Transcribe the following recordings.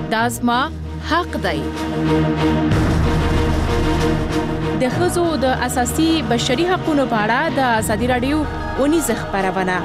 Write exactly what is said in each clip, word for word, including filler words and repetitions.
دا زما حق دی. د ښځو د اساسي بشري حقوقو په اړه د ازادي راډیو اونیزه خبرونه.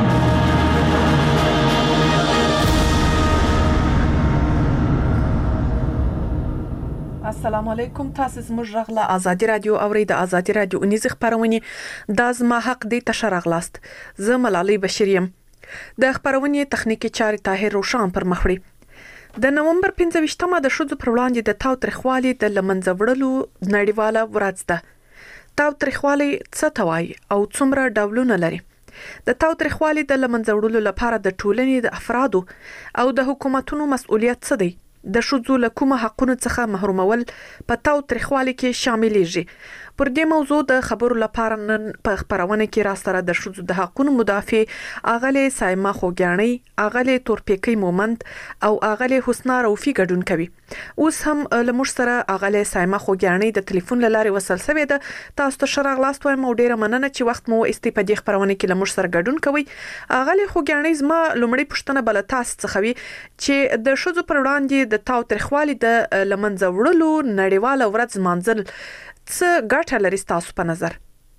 السلام علیکم، تاسو زموږ غږ له ازادي راډیو اورئ. د ازادي راډیو اونیزه خبرونه د زما حق دی تشرغلاست. زه ملالۍ بشیر یم. د خبرونې تخنیکی چارې طاهر روشان پر مخ وړي. د نومبر پنځه ویشتمه د ښځو پر وړاندې د تاوتریخوالي د لمنځه وړلو نړیواله ورځ ده. تاوتریخوالي څه ته وایي او څومره ډولونه لري؟ د تاوتریخوالي د لمنځه وړلو لپاره د ټولنې د افرادو او د حکومتونو مسؤلیت څه دی؟ د ښځو له کومه حقونو څخه محرومول په تاوتریخوالي کې شاملېږي؟ پر دې موضوع د خبرو لپاره نن په خبرونه کې راستره د ښځو د حقونو مدافع اغلې سایما خوګیانی، اغلې تورپیکی مومند او اغلې حسنا روفي ګډون کوي. اوس هم لمر سره اغلې سایما خوګیانی د ټلیفون لارې وصل شوې ده. تاسو ته شرغلاست وایم او ډیره مننه چې وخت مو استفادې خبرونه کې لمر سره ګډون کوي. اغلې خوګیانی زما لومړی پوښتنه بل تاسو څخه وي چې د ښځو پر وړاندې د تاوتریخوالي د لمنځه وړلو نړیواله ورځ مانځل څه ګټه لري تاسو په نظر؟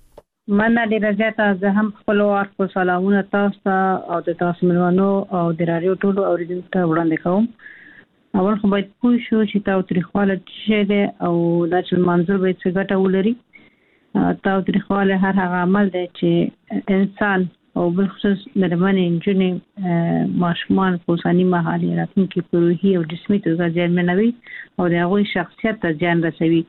مننه ډیره زیاته. زه هم خپل ورکو سلامونه تاسو او د تاسو ملوانو او د رادیو ټولو اوریدونکو ته وړاندې کوم. اول خو باید پوه شو چې تاوتریخواله څه دی او دا چې منظور به څه ګټه ولري. تاوتریخواله هر هغه عمل دی چې انسان او بالخصوص مېرمنې، نجونې، ماشومان په اوسني مهال راتلونکي په روحي او جسمي توګه زیانمنوي او د هغوی شخصیت ته زیان رسوي.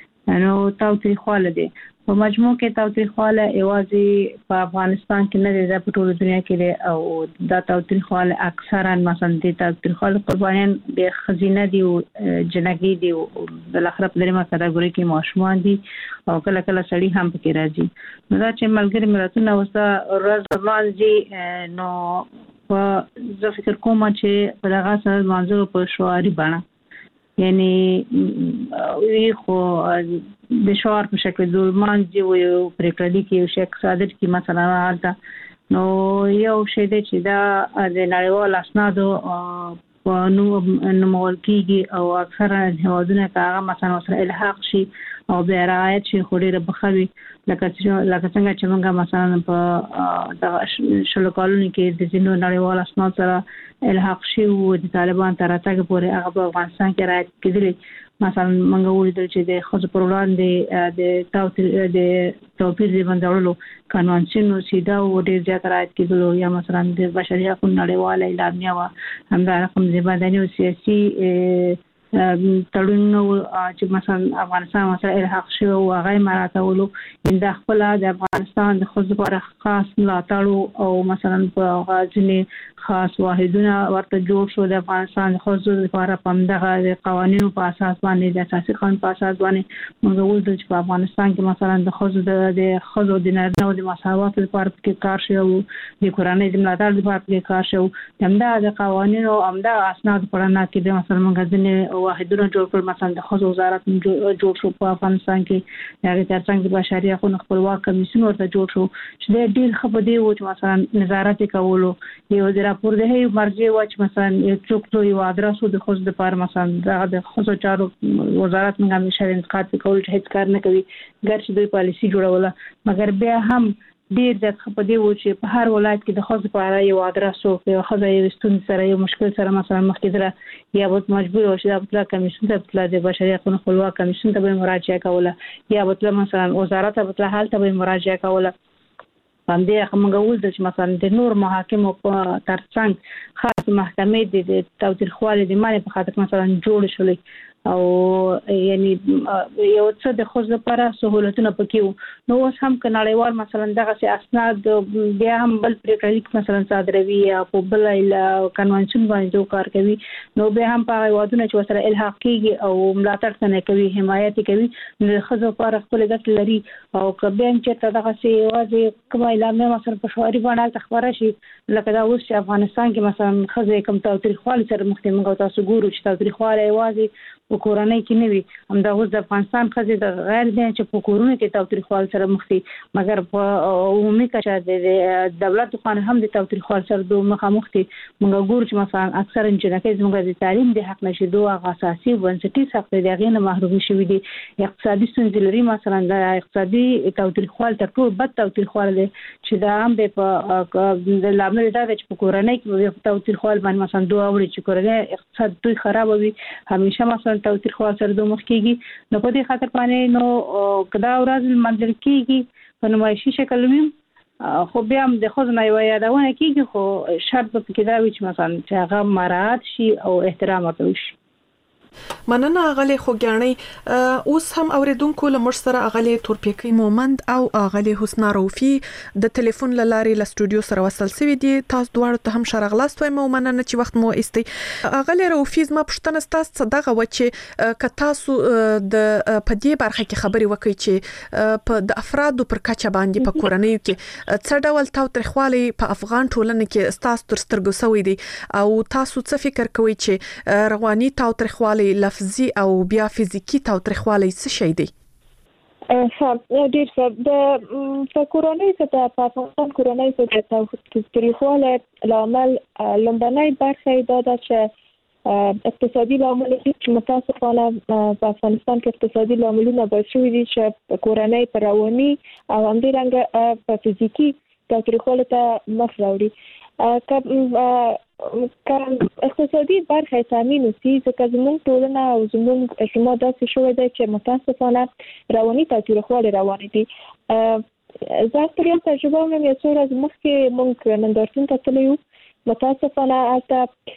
نو تاوتریخواله دی په مجموع کې تاوتریخواله یوازې په افغانستان کې نه دی، دا په ټوله دنیا کې دی او دا تاوتریخواله اکثرا مثلا د تاوتریخواله قربانیان د ښځینه دي او جنګي دي او بل اخر په دریمه کټګوري کې ماشومان دي او کله کله سړي هم پکې راځي. نو دا چې ملګری ملتونه اوسه ورځ باندې نو زه فکر کوم چې په دغه سره منظور په شعاري بڼه یعنی وی خو د شعار په شکل دولمان دی او پریکړه کې یو شک صادر کی مثلا حالته نو یو شی دی چې دا د نړیوال اسنادو په نو نومول کېږي او اکثره هیوادونه هغه مثلا سره الحاق شي او بیا رعایت شي خو ډیره بخوي لکه لکه څنګه چې موږ مثلا په د شلو کالونو کې د ځینو نړیوال اسناد سره الحاق شي او د طالبان تر راتګ پورې هغه په افغانستان کې رعایت کېدلی. مثلا موږ ولیدل چې د ښځو پر وړاندې د توپیر د توپیر د بندولو قانونچین سیده او ډیر زیات رعایت کېدلو یا مثلا د بشري حقوقو نړیواله اعلامیه و همدا رقم د مدني او سیاسي تړونونه چې مثلا افغانستان سره الحاق شوی او هغه مراتبولو د خپل د افغانستان د ښځو لپاره خاص ملاتړ او مثلا په غاځنی خاص واحدونه ورته جوړ شو د افغانستان د ښځو لپاره په دغه قوانینو په اساس باندې د اساسي قانون په اساس باندې موږ ولدل چې په افغانستان کې مثلا د ښځو د ښځو د نارینه او د مساوات لپاره کې کار شوی او د کورنۍ د ملاتړ لپاره کې کار شوی همدا د قوانینو همدا اسناد په اړه کې د مثلا موږ ځنې واحدونه جوړ کړل. مثلا د ښځو وزارت جوړ شو په افغانستان کې هغه ترڅنګ د بشري حقوقو خپلواک کمیسیون ورته جوړ شو چې ډېر ښه په دی و چې مثلا نظارت کولو یو د راپور د هي مرجع و چې مثلا یو څوک یو ادرسو د ښځو لپاره مثلا د ښځو چارو وزارت موږ همیشه انتقاد کول چې هیڅ کار نه کوي ګرځي دوی پالیسي جوړوله مګر بیا هم ډیر د په دی و چې په هر ولایت کې د ښځو لپاره یو ادرسو یو ښځه یو ستون سره یو مشکل سره مثلا مخکې دره یا به مجبور او شي د کمیسیون ته د بشري حقوقو خپلواک کمیسیون ته به مراجعه کوله یا به مثلا وزارت ته حالت به مراجعه کوله. باندې موږ ولدل چې مثلا د نور محاکمو په ترڅنګ خاص محکمې د تاوتریخوالي د معنی په خاطر مثلا جوړ شولې او یعنی یو څه د ښځو لپاره سہولتونه پکې نو اوس هم کناړیوال مثلا دغه سي اسناد بیا هم بل پریکړه مثلا صادروي یا په بل کنونشن باندې کار کوي نو به هم په وادونه چې سره الحاق کیږي او ملاتړ څنګه کوي حمایت کوي د ښځو لپاره خپل ګټ لري او کبه چې دغه سي واځي کومه اعلان مثلا په شواري باندې تخبره شي لکه دا اوس چې افغانستان کې مثلا ښځې کوم تاوتریخوالي سره مخ ته موږ تاسو ګورو چې تاوتریخوالي واځي په کورنۍ کې نه وي هم د اوس د افغانستان خځې د غیر دي چې په کورونو کې تاوتریخوالي سره مخ دي مګر په عمومي کچه د دولت خان هم د تاوتریخوالي سره دوه مخامخ دي موږ ګورو چې مثلا اکثر انجنکې زموږ د تعلیم د حق نشي دوه اساسي بنسټي حق دي هغه نه محروم شوي دي اقتصادي ستونزې لري مثلا د اقتصادي تاوتریخوالي تر ټولو بد تاوتریخوالي دي چې دا هم په د لامل دا چې په کورنۍ کې تاوتریخوالي باندې مثلا دوه وړي چې کورنۍ اقتصاد دوی خراب وي همیشه مثلا تاوتریخوالي سره دوه مخ کیږي نو په دې خاطر باندې نو کدا ورځ منځل کیږي په نمایشي شکل وي خو بیا هم د خود نه یو یادونه کیږي خو شرط په کې دا وي چې مثلا چې هغه مراعات شي او احترام ورته وشي مننه اغلی خوګیانۍ اوس هم اوریدونکو لمر سره اغلی تورپیکی مومند او اغلی حسنا روفي د ټلیفون لارې ل استودیو سره وصل سوي دي تاسو دواړو ته هم شرغلاست وایم مننه چې وخت مو استي اغلی روفي زما پښتنه تاسو دغه و چې ک تاسو د پدې برخه کې خبري وکړي چې په د افرادو پر کچه باندې په کورنۍ کې څه ډول تاوتریخوالي په افغان ټولنه کې تاسو تر سترګو سوي دي او تاسو څه فکر کوئ چې رواني تاوتریخوالي لفظي او بیا فزیکی تاوتریخوالي څه شي دي؟ ها ډیر څه د کورنۍ څخه په افغانستان کورنۍ څخه تاوتریخوالي لامل لومړنۍ برخه دا ده چې اقتصادي لامل چې متاسفانه په افغانستان کې اقتصادي لاملونه باعث شوي دي چې کورنۍ پر رواني او همدارنګه په فزیکی تاوتریخوالي ته مخ راوړي کله اقتصادي برخه تامین وسی ځکه زموږ ټولنه او زموږ اجتماع داسې شوې ده چې متاسفانه رواني تاوتریخوالي روان دي زه تر یو تجربه مې یو څو ورځې مخکې موږ نندارتون ته تللي یو متاسفانه هلته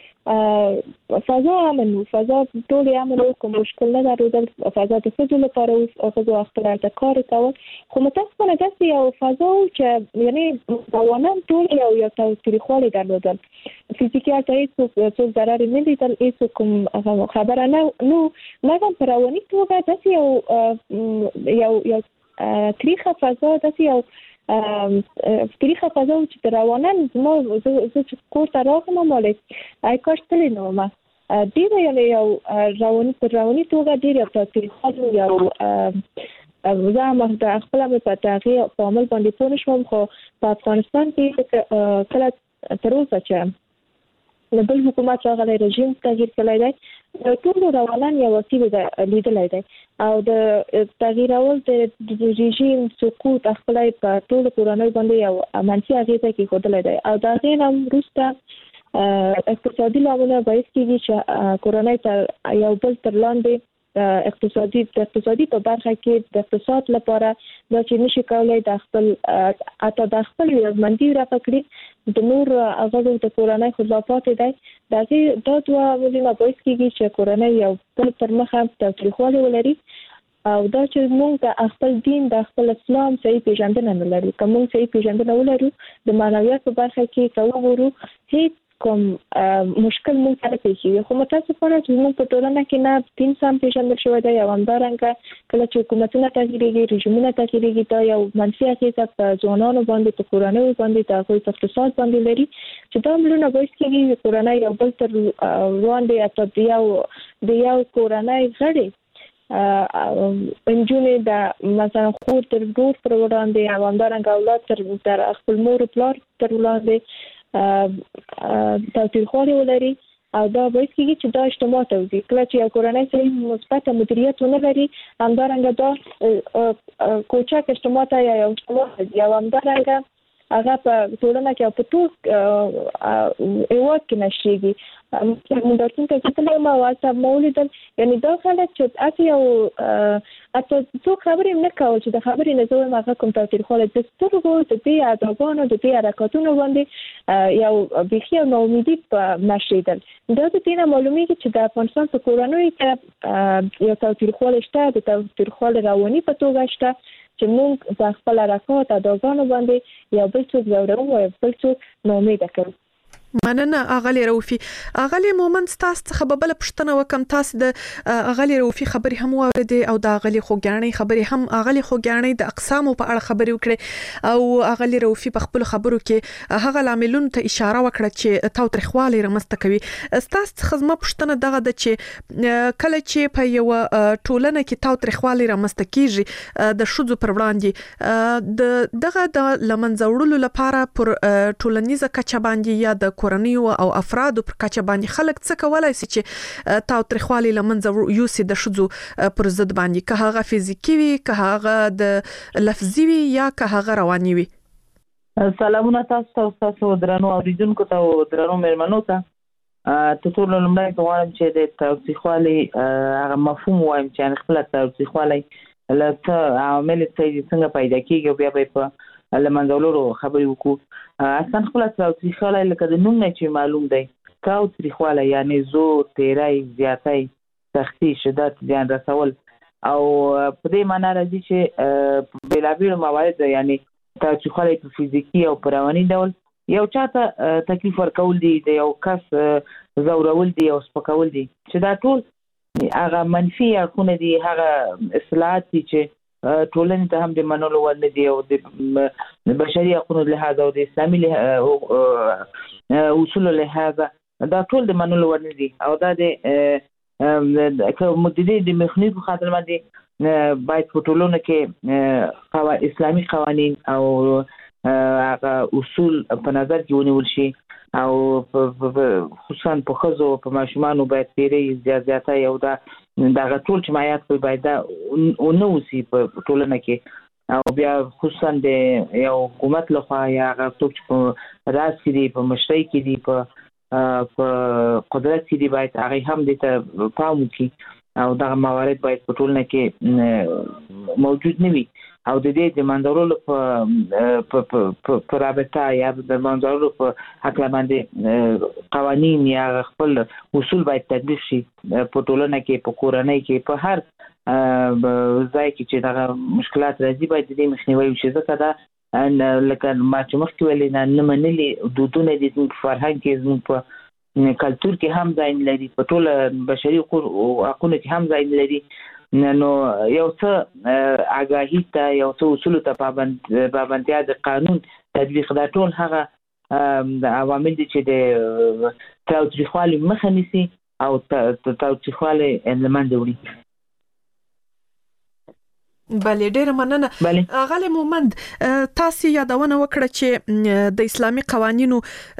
فضا امن و فضا ټول امن و کوم مشکل نه درلودل فضا د ښځو لپاره او ښځو خپل هلته کار کول خو متاسفانه داسې یو فضا چې یعنی روانان ټول یو یو تاوتریخوالي درلودل فزیکي هلته هېڅوک څوک ضرر نه لیدل هېڅوک کوم خبره نه نو مګر په رواني توګه داسې یو یو یو تاریخه فضا داسې یو تاریخه فضا چې روانان زما زه چې کور ته راغلم مالک آی کاش تللی نو ما ډېر یعنې یو رواني په رواني توګه ډېر یو تاوتریخوالي یو زه هم د خپله مې په هغې په عمل باندې پوه نه شوم خو په افغانستان کې کله تر اوسه چې د بل حکومت راغلی رژیم تغییر کړی دی ټول روانان یو وسیله لیدلی دی او د تغییرول د رژیم سقوط خپل په ټول کورنۍ باندې یو منفي اغیزه کېښودلی دی او د هغې نه وروسته اقتصادي لاملونه باعث کېږي چې کورنۍ ته یو بل تر لاندې اقتصادي د اقتصادي په برخه کې د اقتصاد لپاره دا چې نشي کولای د خپل اته د خپل ورمندي را پکړي د نور هغه د کورنۍ خلافات دی دا چې دا دوه ولینه باعث کېږي چې کورنۍ یو بل تر مخه تاوتریخوالي ولري او دا چې موږ د خپل دین د خپل اسلام صحیح پیژندنه نه لرو کوم صحیح پیژندنه ولرو د معنویات په برخه کې کوم ورو هیڅ کوم مشکل مونږ سره پیښیږي خو متاسفانه چې موږ په ټولنه کې نه دین سم پیژندل شوی دی او همدارنګه کله چې حکومتونه تغییرېږي رژیمونه تغییرېږي دا یو منفي اغېزه په ځوانانو باندې په کورنیو باندې د هغوی په اقتصاد باندې لري چې دا عملونه باعث کېږي کورنۍ یو بل تر وړاندې حتی د یو د یو کورنۍ غړي انجونې د مثلا خور تر ورور پر وړاندې او همدارنګه اولاد تر تر خپل مور پلار تر وړاندې تاوتریخوالي ولري او دا باعث کېږي چې دا اجتماع ته وځي کله چې یو کورنۍ صحیح مثبت مدیریت ونه لري همدارنګه دا کوچک اجتماع ته یا یو اجتماع یا همدارنګه هغه په ټولنه کې په ټول هیواد کې نشيږي موږ درته ته کله ما واسه مولیدل یعنی دا خلک چې اته یو اته څو خبرې نه کول چې د خبرې نه زوی ما کوم تاوتریخوالي د سترګو د دې ادبونو د دې حرکتونو باندې یو بخیا نو امیدي نشیدل دا د دې نه معلومیږي چې د افغانستان په کورنۍ کې یو تاوتریخوالي شته د تاوتریخوالي رواني په توګه شته چې موږ په خپل حرکات ادبونو باندې یو بل څه ضرورو او بل څه نو امید کوو مننه اغلی روفي. اغلی مومند تاسو څخه به بل پښتنه وکم، تاسو د اغلی روفي خبري هم واورېدې او د اغلی خوګانی خبري هم اغلی خوګانی د اقسامو په اړه خبري وکړي او اغلی روفي په خپل خبرو کې هغه لاملونو ته اشاره وکړه چې تاوتریخوالی رامنځته کوي. تاسو څخه زما پښتنه دغه د چې کله چې په یو ټولنه کې تاوتریخوالی رامنځته کیږي د شذو پر وړاندې د دغه د لمنځوړلو لپاره پر ټولنیزه کچه باندې یا د کورنیو او افرادو پر کچه باندې خلک څه کولای شي چې تاوتریخوالی لمنځه یوسي د شذو پر ضد باندې، که هغه فزیکی وي، که هغه د لفظي وي یا که هغه رواني وي. سلامونه تاسو ته، تاسو درنو اوریدونکو ته او درنو مېرمنو ته. ته ټول لومړی غواړم چې د تاوتریخوالي هغه مفهوم وایم چې خپل تاوتریخوالی لته عامل څنګه پیدا کیږي او بیا به په لمنځولو خبرې وکړو. اصلا خپل تاوتریخوالی لکه د نوم نه چې معلوم دی، تاوتریخوالی یعنی زور، تیری، زیاتی، سختی، شدت، زیان رسول او په دې معنی راځي چې بېلابېلو موارد یعنی تاوتریخوالی په فزیکي او په رواني ډول یو چاته تکلیف ورکول دي، د یو کس ځورول دي او سپکول دي، چې دا ټول هغه منفي اړخونه دي، هغه اصلاحات دي چې ټولنې ته هم د منلو وړ نه دي او د بشري حقوقو لحاظ او د اسلامي اصولو لحاظ دا ټول د منلو وړ نه دي او دا د مدیدې د مخنیوي په خاطر باندې باید په ټولنه کې اسلامي قوانین او هغه اصول په نظر کې ونیول شي او خصوصا په ښځو په ماشومانو باید تیری، زیاتۍ او دا دغه ټول جماعت په باید دا ونه وسی په ټولنه کې او بیا خصوصا د یو حکومت لخوا یا هغه څوک چې په راس کې دي، په مشرۍ کې دي، په قدرت کې دي، باید هغه هم دې ته پام وکړي او دغه موارد باید په ټولنه کې موجود نه وي او د دې د منځورولو په رابطه یا د منځورولو په حق باندې قوانین یا خپل اصول باید تطبیق شي په ټولنه کې، په کورنۍ کې، په هر ځای کې چې دغه مشکلات راځي باید د دې مخنیوی وشي. ځکه دا لکه ما چې مخکې ویلې نه منلي دودونه دي زموږ په فرهنګ کې، زموږ په کلتور کې هم ځای لري، په ټوله بشري حقونو کې هم ځای لري. نو یو څه آگاهی ته، یو څه اصول ته پابندیا د قانون تطبیق، دا ټول هغه د عوامل دي چې د تاوتریخوالي مخه نیسي او تاوتریخوالي له منځه وړي. بله، ډیره مننه. غالي مومند، تاسو یادونه وکړه چې د اسلامي قوانینو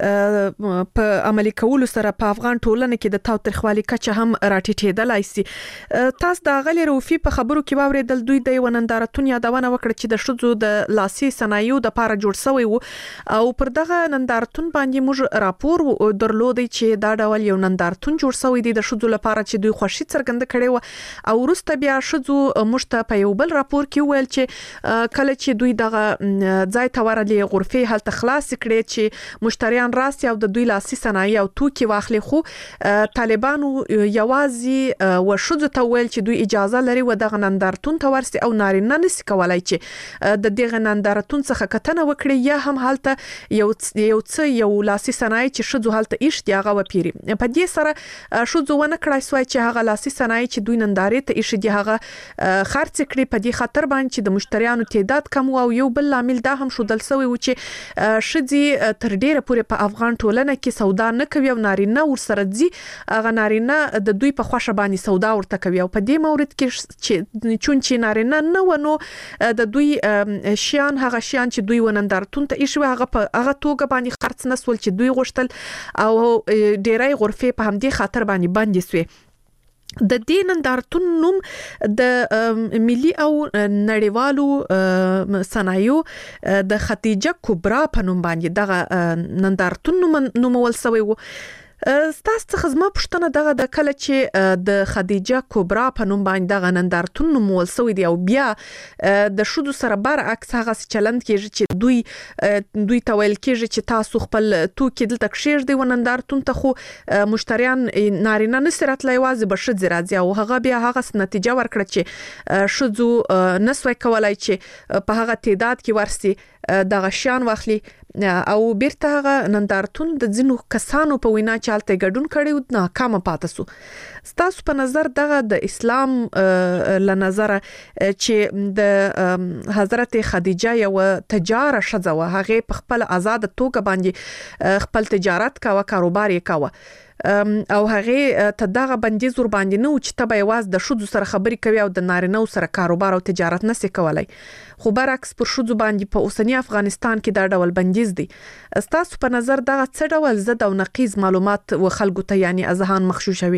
په عملي کولو سره په افغان ټولنه کې د تاوتریخوالي کچه هم راټیټېدلای شي. تاسو د غالي روفي په خبرو کې واورېدل دوی د یو نندارتون یادونه وکړه چې د شذو د لاسي صنایعو د لپاره جوړ شوی وو او پر دغه نندارتون باندې موږ راپور درلودی چې دا ډول یو نندارتون جوړ شوی دی د شذو لپاره چې دوی خوشي څرګنده کړي و او وروسته بیا شذو مشته په یو بل راپور کې ویل چې کله چې دوی دغه ځای ته ورغلي غرفه هلته خلاص کړي چې مشتریان راسي او د دوی لاسي صنایع او توکي واخلي، خو طالبانو یوازې و شذو ته ویل چې دوی اجازه لري و دغه نندارتون ته ورسي او نارینه نشي کولای چې د دغه نندارتون څخه کتنه وکړي یا هم هلته یو یو څه یو لاسي صنایع چې شذو هلته ایشتي هغه وپیری. په دې سره شذو ونه کړای سوای چې هغه لاسي صنایع چې دوی نندارې ته ایشي دی هغه خرڅ کړي په دې خاطر باندې چې د مشتریانو تعداد کم او یو بل عامل دا هم شودل سوی و چې شذي تر ډیره پورې په افغان ټولنه کې سودا نه کوي او نارینه ورسره ځي، هغه نارینه د دوی په خوښه باندې سودا ورته کوي او په دې مورد کې چې چون چې نارینه نه ونو د دوی شیان هغه شیان چې دوی ونندارتون ته ایښوي هغه په هغه توګه باندې خرڅ نسول چې دوی غوښتل او ډیرای غرفه په همدې خاطر باندې بندي سوی. د دې نندارتون نوم د ملي او نړیوالو صنایعو د خدیجه کبرا په نوم باندې دغه نندارتون نومول شوی و. ستاسو څخه زما پوښتنه دغه د کله چې د خدیجه کبرا په نوم باندې دغه نندارتون نومول شوی دی او بیا د شذو سره برعکس هغه چلند کېږي چې دوی دوی ته ویل کېږي چې تاسو خپل توکي دلته کښېږدئ و نندارتون ته، خو مشتریان نارینه نشي راتلی، یوازې به ښځې راځي او هغه بیا هغه نتیجه ورکړه چې ښځو نسوای کولای چې په هغه تعداد کې ورسي دغه شیان واخلي او بیرته هغه نندارتون د ځینو کسانو په وینا چالتې ګډون کړي او ناکام پاتې سو. ستاسو په نظر دغه د اسلام له نظر چې د حضرت خدیجه یو تجاره شزه هغه په خپل آزاد توګه باندې خپل تجارت کاوه، کاروبار یې کاوه او هغه ته دغه بندیز ور باندې نو چې تبه یواز د شذو سره خبرې کوي او د نارینه سره کاروبار او تجارت نسي کولای. خو برعکس پر شذو باندې په اوسنی افغانستان کې دا ډول بندیز دي. ستاسو په نظر دغه څه ډول زد او نقیض معلومات و خلکو ته یعنی اذهان مخشوشوي؟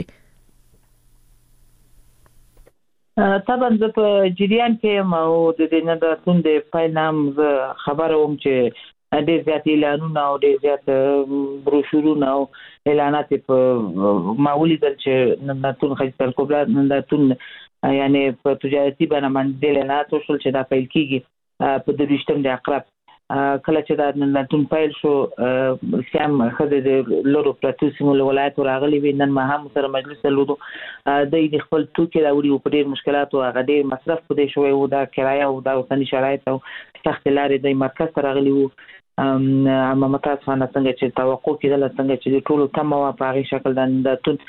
طبعا زه په جریان کې او د دې نه د توند پاینام خبره وم چې ډېر زیات اعلانونه او ډېر زیات بروشورونه او اعلانات په معمولی دل چې نندارتون خدیجه الکبرى نندارتون یعنی په تجارتي بڼه باندې اعلانات وشول چې دا پیل کیږي په دویشتم د اقرب. کله چې دا نندارتون پیل شو سیام خدای د لورو پراتو سیمو ولایت راغلي وي، نن ما هم سره مجلس لودو د خپل توکي راوړي په ډېر مشکلات او هغه ډېر مصرف پدې شوی او دا کرایه او دا اوسنی شرایط او سخت لارې د مرکز ته راغلي وو. اما متاسفانه څنګه چې توقع کېدل څنګه چې ټولو تم او په هغه شکل د نندارتون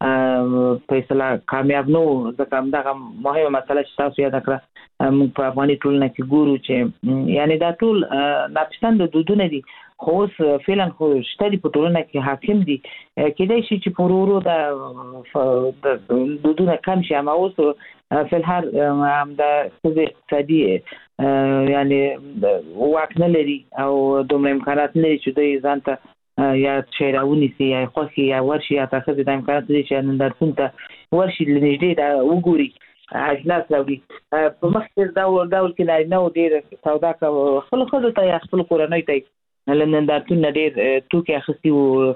فیصله کامیاب نو ځکه همدغه مهمه مسله چې تاسو یاد کړه موږ په افغاني ټولنه کې ګورو چې یعنی دا ټول ناپسند دودونه دي، خو اوس فعلا خو شته په ټولنه کې حاکم دي. کېدای شي چې پرورو د دودونه کم شي، اما اوس په الحال هم د اقتصادي یعنی واک نه لري او دومره امکانات نه لري چې دوی ځان ته یا شیراونی سي یا خوښي یا ورشي یا تاسو د امکانات لري چې نندارتون ته ورشي لنږدې دا وګوري اجناس راوړي. په مخکې دا ډول کې نه نو ډېر سودا کوي خپل خود ته یا خپل کورنۍ ته نندارتون ډېر توکي اخستي او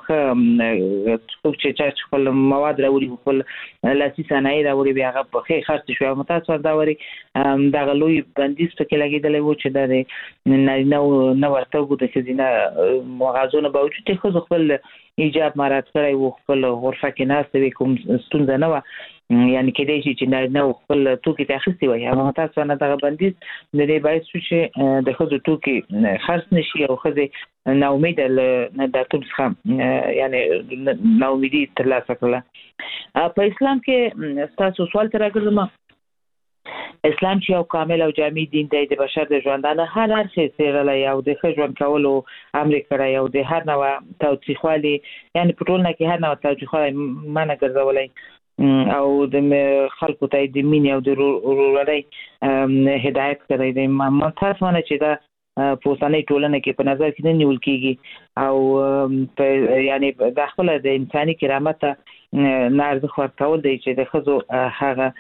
څوک چې خپل مواد راوړي خپل لاسي صنایع راوړي بیا هغه په خې خرڅ شوی. متاسفانه دا وری دا غلوی بندیز پکې لګیدلی و چې دا نه نه ورته د خزینه مغازونه باوجود خو خپل ایجاب مارات کړی و، خپل غرفه کې ناست وي، کوم ستونزه نه و یعنی کېدای شي چې نه خپل توکي ته اخستي وي. اما متاسفانه دا بندیز د دې باعث شو چې د خزو توکي خرڅ نشي او خزه نا امید نه داتوم څخه یعنی نا امیدي ترلاسه کړه. په اسلام کې تاسو سوال تر راغلم، اسلام چې یو کامل او جامع دین دی د بشر د ژوندانه هر هر څه سره یو د ژوند کولو امر کړی او د هر نوع توصیفالي یعنی په ټولنه کې هر نوع توصیفالي معنی ګرځولای او د خلکو ته د مینې او د ورورولۍ هدایت کړی دی. متاسفانه چې دا په اوسنۍ ټولنه کې په نظر کې نه نیول کیږي او یعنی د خپل د انساني کرامت نه ارزښت ورکول دی چې د خزو هغه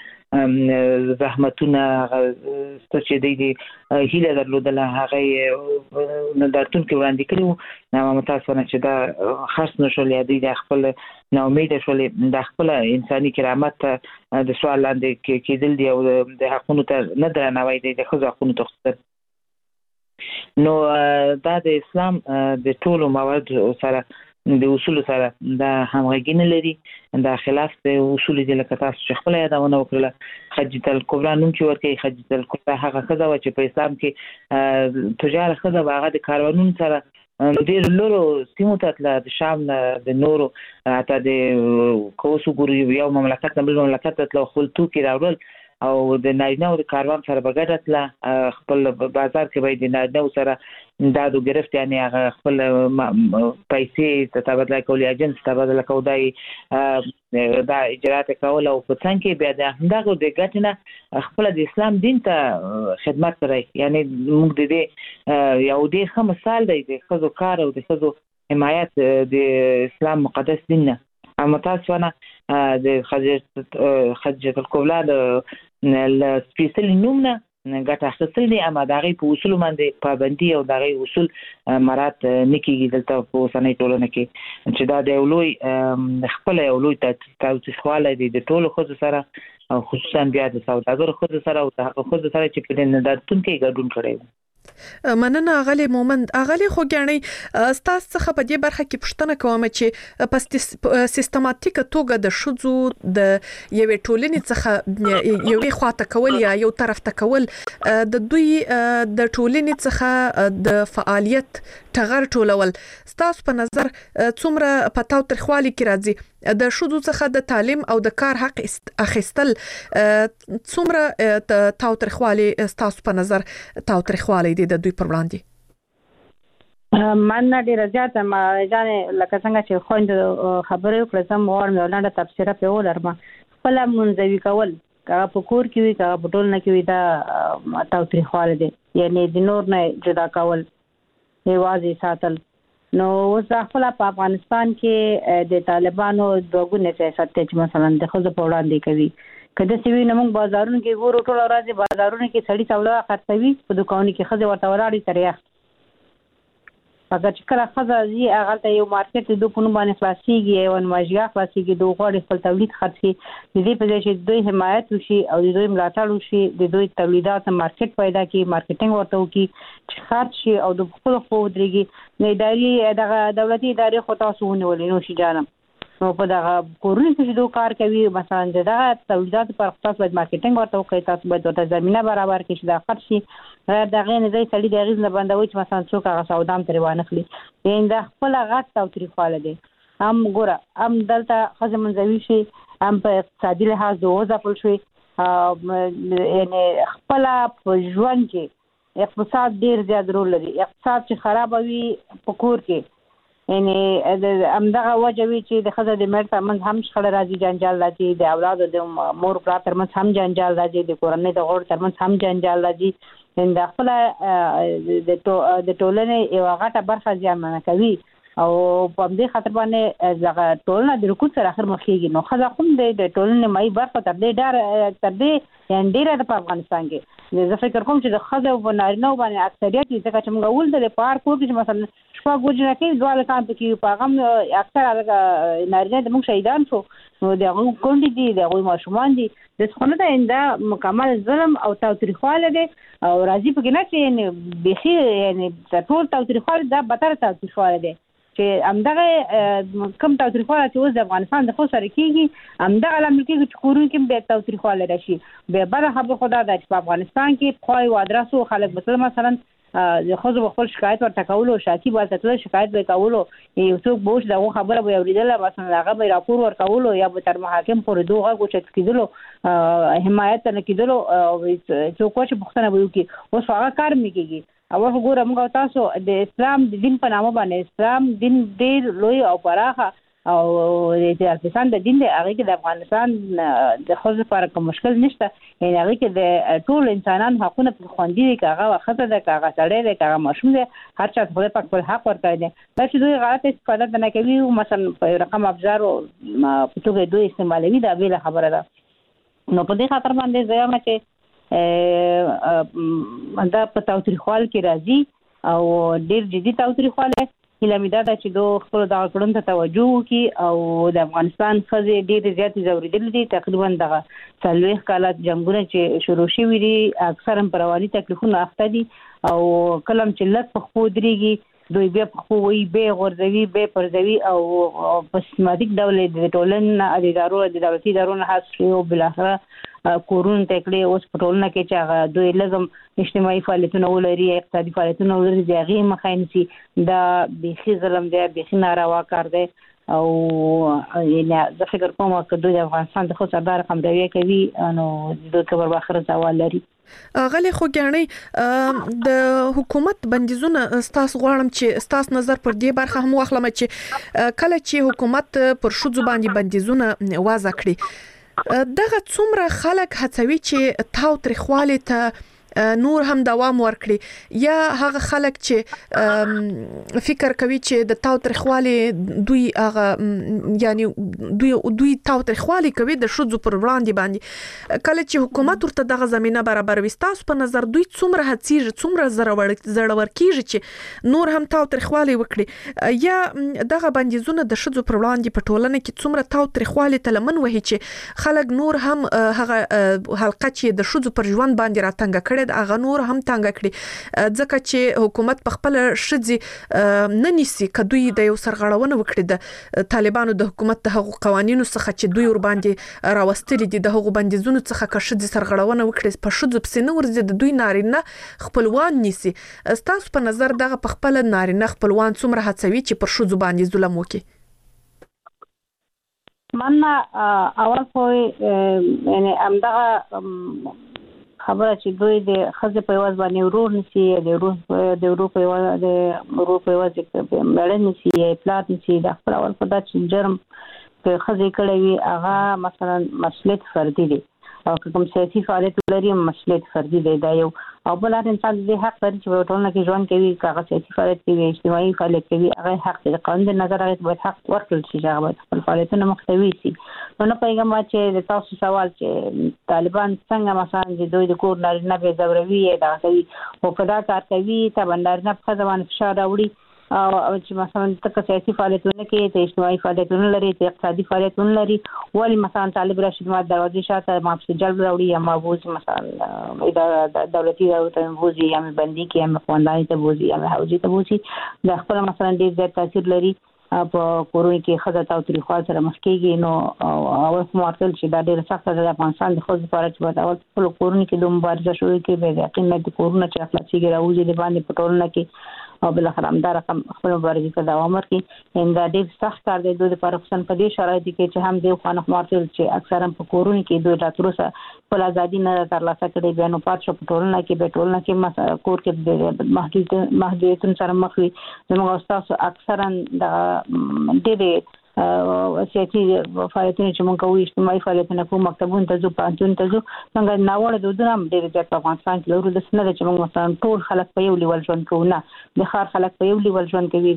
زحمتونه چې د هیله درلودله هغه نندارتون کې وړاندې کړي نو متاسفانه چې دا خاص نشول یا د خپل نو امید شول د خپل انساني کرامت د سوال لاندې کېدل دی او د حقونو ته نه درناوی دی د خزو حقونو ته. نو دا د اسلام د ټولو مواد سره د اصول سره دا همغږي نه لري، دا خلاف د اصول دي. لکه تاسو چې خپل یادونه وکړه خدیجه الکبرى نوم چې ورکړي خدیجه الکبرى هغه ښځه وه چې په اسلام کې تجار ښځه به هغه د کاروانونو سره ډېر لرو سیمو ته تله، د شام نه د نورو حتی د که اوس وګورو یو مملکت نه بل مملکت ته تله خپل توکي راوړل او د نارینه او د کاروان سره به ګډه تله، خپل بازار کې به د نارینه سره داد و گرفت یعنی هغه خپل پیسې تبادله کول یا جنس تبادله کول دای دا اجرات کول او په څنګه کې بیا د همدغه د ګټنه خپل د اسلام دین ته خدمت کوي. یعنی موږ د دې یو ډېر ښه مثال دی د ښځو کار او د ښځو حمایت د اسلام مقدس دین نه. متاسفانه د خدیجه الکبرى د سپیشل نوم نه ګټه اخیستل دي، اما د هغې په اصولو باندې پابندي او د هغې اصول مراعات نه کېږي دلته په اوسنۍ ټولنه کې چې دا د یو لوی خپله یو لوی تاوتریخوالی دی د ټولو ښځو سره او خصوصا بیا د سوداګرو ښځو سره او د هغو ښځو سره چې په نندارتون کې ګډون کړی و. مننه اغلی مومند اغلی خو ګڼي ستاسو څخه په دې برخه کې پوښتنه کوم چې په سیستماتیک توګه د شذو د یوې ټولنې څخه یوې خواته کول یا یو طرف ته کول د دوی د ټولنې څخه د فعالیت ټغر ټولول ستاسو په نظر څومره په تاوتریخوالي کې راځي د شذو څخه د تعلیم او د کار حق اخیستل څومره تاوتریخوالي ستاسو په نظر تاوتریخوالي د دوی پر وړاندې من ډیره زیاته ما ځان لکه څنګه چې خوند خبرې وکړم سم اور مې ولنده تفسیر په ولرم خپل منځوي کول کا په کور کې وي کا په ټولنه کې وي دا تاوتریخواله دي یعنی د نور نه جدا کول یوازې ساتل نو اوس خپل په افغانستان کې د طالبانو دوګونه سیاست چې مثلا د خزو په وړاندې کوي کله چې وینم موږ بازارونو کې ګورو ټول ورځ بازارونو کې سړی څولا خرڅوي په دکانونو کې خزه ورته ولاړی تریخ اگر چې کله خزه زی هغه ته یو مارکیټ د دوه باندې خلاصيږي او ماجیا خلاصيږي دوه غوړي خپل تولید خرڅي د دې په ځای چې دوی حمایت وشي او د دوی ملاتړ وشي د دوی تولیدات مارکیټ پیدا کړي مارکیټینګ ورته وکړي چې خرڅ شي او د خپل خو درېږي نه اداري دغه دولتي ادارې خو تاسو ونولې نو شي جانم نو په دغه کورونو کې دوه کار کوي مثلا دغه تولیدات پر خاص باید مارکیټینګ ورته وکړي تاسو باید ورته زمينه برابر کړئ چې دا خرڅ شي غیر دغه نه ځای سړي د غیز نه بندوي چې مثلا څوک هغه سودام تر وانه خلی یین دا خپل غټ او تاریخواله دي هم ګوره هم دلته خزه منځوي شي هم په اقتصادي لحاظ دوه ځپل شي یعنی خپل په ژوند کې اقتصاد ډیر زیات رول لري اقتصاد چې خراب وي په کور کې یعنی امدغه وجوي چې د خزه د مرته من هم شخړه راځي جنجال راځي د اولاد د مور پلار ترمنځ هم جنجال راځي د کورنۍ د غړو ترمنځ هم جنجال راځي ان د خپل د د ټولنې یو غټه برخه ځامنه کوي او په دې خاطر باندې زغه ټولنه د رکوع سره اخر مخېږي نو خزه کوم د ټولنې مې برخه تر دې ډار تر دې یان ډیره د افغانستان کې زه فکر کوم چې د خزه او نارینه باندې اکثریت ځکه چې موږ ول د پار کو کې مثلا شپه ګوجنه کې دواله کام کې پیغام اکثر هغه نارینه د موږ شهیدان شو نو دغه کونډې دي دغه ماشومان دي د څخه ته انده مکمل ظلم او تاوتریخواله دي او راځي په کې نه چې بخي یعنی ټول تاوتریخواله دا بتر تاوتریخواله دي چې امدغه کم تاوتریخواله چې اوس د افغانستان د خو سره کېږي امدغه لامل کېږي چې کورونو کې به تاوتریخواله راشي به بل خبر خدا د افغانستان کې خوای و ادرسو خلک مثلا مثلا د خو خپل شکایت ورته کول او شاکی به تاسو شکایت به کول یو څوک بوش دغه خبره به اوریدل مثلا هغه به راپور ورکول یا به تر محاکم پورې دوه غوښت کېدلو حمایت نه کېدلو څوک چې پښتنه وایي کې اوس هغه کار میږي او وګوره موږ تاسو د اسلام د دین په نامه باندې اسلام دین ډیر لوی او پراخه او د افغانستان د دین د هغه کې د افغانستان د خوځ لپاره کوم مشکل نشته یعنی هغه کې د ټول انسانانو حقونه په خوندي دي هغه وخت د هغه سړی د هغه ماشوم دی هر چا خپل خپل حق ورکړي دي چې دوی غلط استفاده نه کوي مثلا په رقم افزار او په توګه دوی استعمالوي دا به خبره ده نو په دې خاطر باندې زه چې دا په تاوتریخوال کې راځي او ډیر جدي تاوتریخوال هله مې دا چې دوه خپل د کړون ته توجه وکي او د افغانستان خزه ډیر زیات زوریدل دي تقریبا دغه څلويخ کالات جنگونه چې شروع شوي دي اکثرا پرواني تکلیفونه اخته دي او کلم چې لږ په خو دريږي دوی بیا په خو وي به غورځوي به پرځوي او په سیستماتیک ډول د ټولنې ادارو د دولتي ادارو نه حاصل او بل اخره کورون تکړه اوس په ټولنه کې چې هغه دوی لازم اجتماعي فعالیتونه ولري اقتصادي فعالیتونه ولري د هغه مخاینسي دا بيخي ظلم دی بيخي ناروا کار دی او یعنی زه فکر کوم چې دوی د افغانستان د خو سردار قمروي کوي نو دوی کبر باخره سوال لري غلي خو ګڼي د حکومت بندیزونه ستاسو غواړم چې ستاسو نظر پر دې برخه هم واخلم چې کله چې حکومت پر شذو باندې بندیزونه وضع کړي دغه څومره خلک هڅوي چې تاوتریخواله ته نور هم دوام ورکړي یا هغه خلک چې فکر کوي چې د تاوتریخواله دوی هغه یعنی دوی دوی تاوتریخواله کوي د شذو پر وړاندې باندې کله چې حکومت ورته دغه زمينه برابر وستاسو په نظر دوی څومره هڅیږي څومره زړور زړور کیږي چې نور هم تاوتریخواله وکړي یا دغه بندیزونه د شذو پر وړاندې په ټولنه کې څومره تاوتریخواله تلمن وهي چې خلک نور هم هغه حلقه چې د شذو پر ژوند باندې راتنګ کړي باید هغه نور هم تنګ کړي ځکه چې حکومت په خپل شذې نه نیسي کدوې د یو سرغړونه وکړي د طالبانو د حکومت د حقوق قوانینو څخه چې دوی ور باندې راوستلي دي د حقوق بندیزونو څخه که شذې سرغړونه وکړي په شذو پسې نه ورځي د دوی نارینه خپلوان نیسي. ستاسو په نظر دغه په خپل نارینه خپلوان څومره هڅوي چې پر شذو باندې ظلم وکړي؟ منه اول خو یعنی امدغه خبره چې دوی د خزه په واز باندې ورور نسی د ورور د ورور په واز د ورور په واز کې مړ نسی پلات نسی د خپل اول په دات جرم په خزه کړي وي هغه مثلا مسؤلیت فردي دی او کوم سیاسي فعالیت لري مسؤلیت فردي دی دا یو او بل انسان د حق لري چې په ټولنه کې ژوند کوي کاغه سیاسي فعالیت کوي اجتماعي فعالیت کوي هغه حق دی قانون د نظر هغه باید حق ورکړل شي چې هغه خپل فعالیتونه مختوي شي. نو نه پیغام چې تاسو سوال چې طالبان څنګه مثلا د دوی د کور نارینه به زوروي دا کوي او کدا کار کوي ته بندرنه په ځوان فشار راوړي او چې مثلا تک سیاسي فعالیتونه کې ته اجتماعي فعالیتونه لري ته اقتصادي فعالیتونه لري ولی مثلا طالب راشد ما دروازې شاته مافي جلب راوړي یا مابوز مثلا اداره دولتي او تنظیمي یا بندي کې یا خوانداني ته بوزي یا حوزي ته بوزي د خپل مثلا ډېر زیات تاثیر لري په کورونو کې خزه او طریقو سره مخ کېږي. نو اول کومارتل چې دا ډېر سخت د افغانستان د خو لپاره چې په اول خپل کورونو کې د مبارزه شروع کې به یقین نه د کورونو چې اخلاقي راوځي د باندې پټولنه کې او بل خبر هم دا رقم خپل مبارزه ته دوام ورکړي ان دا ډېر سخت کار دی د لپاره خصن په دې شرایط کې چې هم د خانه مارتل چې اکثرا په کورونو کې دوی راتروسه په ازادي نه ترلاسه کړي بیا نو پات شو په ټولنه کې به ټولنه کې کور کې محدود محدودیتونه سره مخ وي زموږ استاد اکثرا د ډېر سیاسي فعالیتونه چې موږ کوو اجتماعي فعالیتونه کوو مکتبونو ته ځو پانتون ته ځو څنګه ناوړه دودونه هم ډېر زیات په افغانستان کې لرو د سنه چې موږ مثلا ټول خلک په یو لیول ژوند کوو نه د ښار خلک په یو لیول ژوند کوي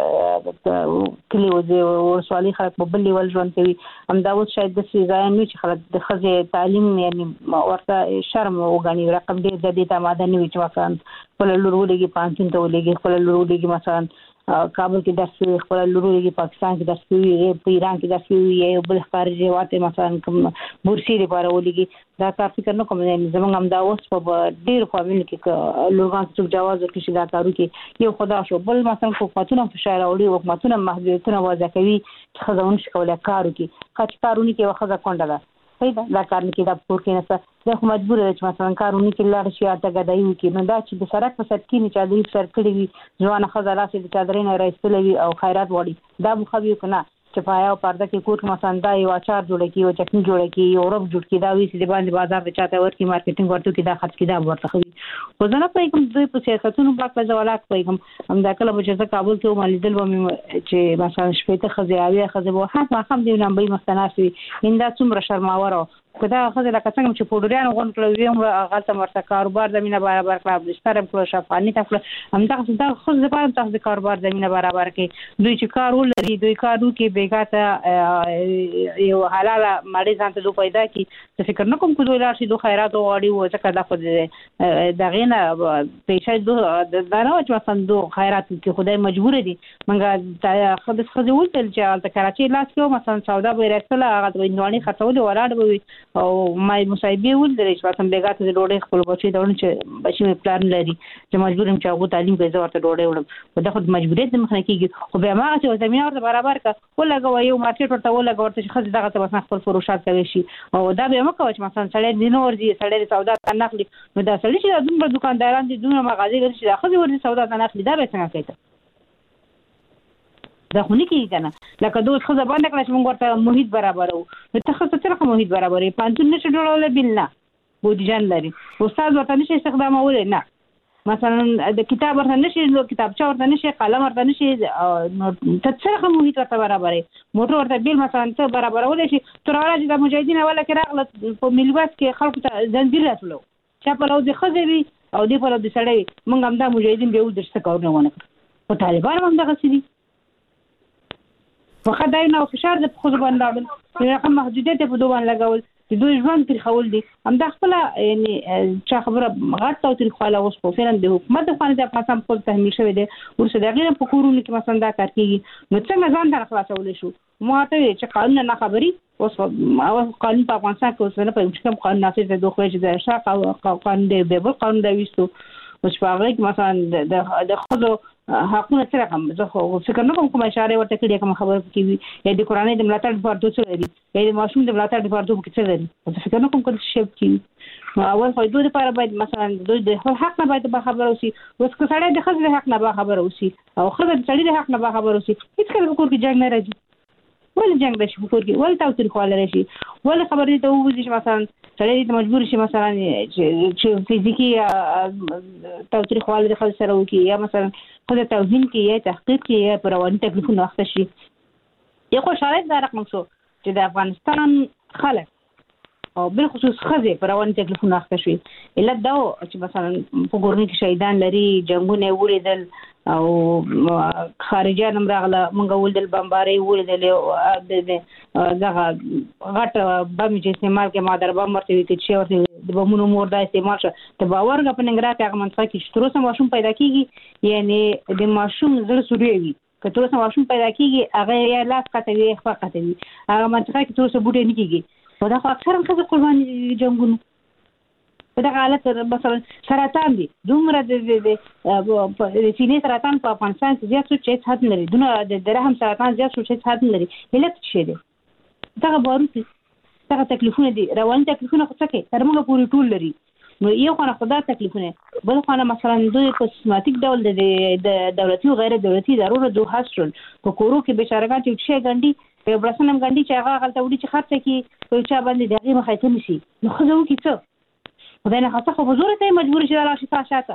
د کلی او د ورسوالي خلک په بل لیول ژوند کوي همدا اوس شاید د ځای نه چې خلک د ښځې تعلیم یعنی ورته شرم وګڼي رقم ډېر زیات د ماده نه وي چې مثلا خپل لور ولګي پانتون ته ولګي خپل لور ولګي مثلا کابل کې درس کوي خپل لوري پاکستان کې درس کوي په ایران کې درس کوي یو بل خارجي واته مثلا کوم بورسي لپاره ولګي دا کار فکر نه کوم زمونږ هم دا اوس په ډیر قوانینو کې لورغان څخه جواز ورکړي چې دا کارو کې یو خدا شو بل مثلا حکومتونه فشار راوړي حکومتونه محدودیتونه وضع کوي چې خزاون شي کولای کارو کې خاص کارونه کې وخت کونډه ده پیدا دا کار نه کې دا پور کې نه څه زه مجبور یم چې مثلا کارونه کې لاړ شي اته غدای وکړي نو دا چې د سرک په سر کې نه چا دې سر کړی وي ځوان خزه راسي د چادرې نه راځي او خیرات وړي دا مخ به کنه چې پایا او پرده کې کوټ مثلا دا یو اچار جوړ کی او چټنی جوړ کی یو رب جوړ کی دا وی چې باندې بازار ته چاته ورکی مارکیټینګ ورته کی دا خرڅ کی دا ورته خوي خو ځنه په کوم دوی په سیاستونو باندې په ځوالات پیغام هم دا کله چې زه کابل کې مالي دل و چې مثلا شپې ته خزیاوي خزه وه هم هم دی نن به مستناسي انده څومره شرماوره کدا خزه لکه څنګه چې پودریان غون کړو یم غلطه مرته کاروبار زمينه برابر کړه بستر په شفافاني ته هم دا څه خو ځپان تاسو د کاروبار زمينه برابر کې دوی چې کار ولري دوی کارو کې بیګاته یو حلال مړی ځان ته پیدا کی څه فکر نه کوم کو دوی لار شي دوه خیرات وړي او ځکه دا خو د غینه پیسې دوه د دانو چې مثلا دوه خیرات کې خدای مجبور دي منګه خو د خزه ولتل چې د کراچي لاس کې مثلا سودا به رسله هغه د نوانی خرڅول ولاړ وي او مای مصايبه ول درې چې مثلا بیګاته د ډوډۍ خپل بچي دونه چې بچي مې پلان لري چې مجبور یم چې هغه تعلیم کوي زه ورته ډوډۍ وړم او دا خو مجبوریت د مخنه کېږي خو بیا ما چې زمينه ورته برابر کا ولګو یو مارکیټ ورته ولګو ورته چې خځه دغه ته مثلا خپل فروشات کوي شي او دا به مکه چې مثلا سړی دینه ورځي سړی سودا تنخلي نو دا سړی چې دومره دکانداران دي دومره مغازې لري چې خځه ورځي سودا تنخلي دا به څنګه کوي دا خو نه کېږي کنه لکه دوی خو ځبان کړل چې موږ ورته محیط برابرو نو ته خو څه رقم محیط برابرې پانتون نشي جوړول بل نه بودیجان لري استاد ورته نشي استخدامول نه مثلا د کتاب ورته نشي نو کتابچه ورته نشي قلم ورته نشي نو ته څه رقم محیط ورته برابرې موټر ورته بل مثلا ته برابرول شي تر هغه چې د مجاهدین ولا کې راغله په مليواس کې خلکو ته زنجیر راتلو چې په لو د خزوي او د په لو د سړی موږ هم د مجاهدین به ودرسته کارونه ونه په طالبان هم دغه سړي فقط دا نه فشار د خو باندې راغل رقم محدودیت په دوه باندې لګول چې دوی ژوند پر خول دي هم د خپل یعنی چې خبره غټ تاریخواله اوس په فعلا د حکومت د خانه د افغانستان په تحمیل شوی دی ورسره د غیر په کورونو کې مثلا دا کار کوي نو څنګه ځان ته خلاصول شو مو ته چې قانون نه خبري اوس او قانون په افغانستان کې اوس نه په کوم قانون نافذ دی دوه چې د شاق قانون دی به قانون دی وستو اوس په هغه کې مثلا د د خود حقونه سره کوم زه خو فکر نه کوم کوم اشاره ورته کړي کوم خبر کوي یا د قرآني د ملاتړ لپاره دوه لري یا د ماشوم د ملاتړ لپاره دوه کې څه لري زه فکر نه کوم کوم شی کوي اول خو دوی لپاره باید مثلا دوی د حق نه باید به خبر اوسي اوس که سړی د خزر حق نه به خبر اوسي او خزر د سړي د حق نه به خبر اوسي هیڅ کله کور کې جنگ نه راځي ولې جنگ د شي کور کې ولې تاوتریخواله راشي ولې خبرې ته وځي چې مثلا سړی د مجبور شي مثلا چې فزیکی تاوتریخواله د خزر سره وکي یا مثلا خزر توهین کې یا تحقیق کې یا پر رواني تکلیفونه واخته شي یو خو شرایط دا رقم شو چې د افغانستان خلک او بل خصوص خزه پر رواني تکلیفونه واخته شي علت دا چې مثلا په ګورني کې شهیدان لري جنگونه ولیدل او خارجيان هم راغله مونږ ولدل بمباري ولدل دغه غټ بم چې استعمال کې مادر بم ورته وي چې ورته د بمونو موردا استعمال شو ته باور غو په ننګرهار کې هغه منطقه کې چې تر اوسه ماشوم پیدا کیږي یعنی د ماشوم زړه سوري وي که تر اوسه ماشوم پیدا کیږي هغه یا لاس قطوي خوا قطوي هغه منطقه کې تر اوسه بوټي نه کیږي او دا خو اکثر هم خزه قرباني جنگونه په دغه حالت مثلا سرطان دي دومره د سینې سرطان په افغانستان کې زیات شو چې حد لري دونه د رحم سرطان زیات شو چې حد لري علت څه دی دغه باروتي دغه تکلیفونه دي رواني تکلیفونه خو څه کوي تر موږ پورې ټول لري نو یو خو خدای تکلیفونه بل خو مثلا دوی په سیستماتیک ډول د دولتي او غیر دولتي ضرورت دوه حاصل په کورو کې بشارګان چې شي ګنډي په برسنم ګنډي چې هغه غلطه وړي چې خرڅ کی په چا باندې دغه مخې ته نشي نو خو زه وکړم خدای نه خاطر خو حضور ته مجبور شي راشي تاسو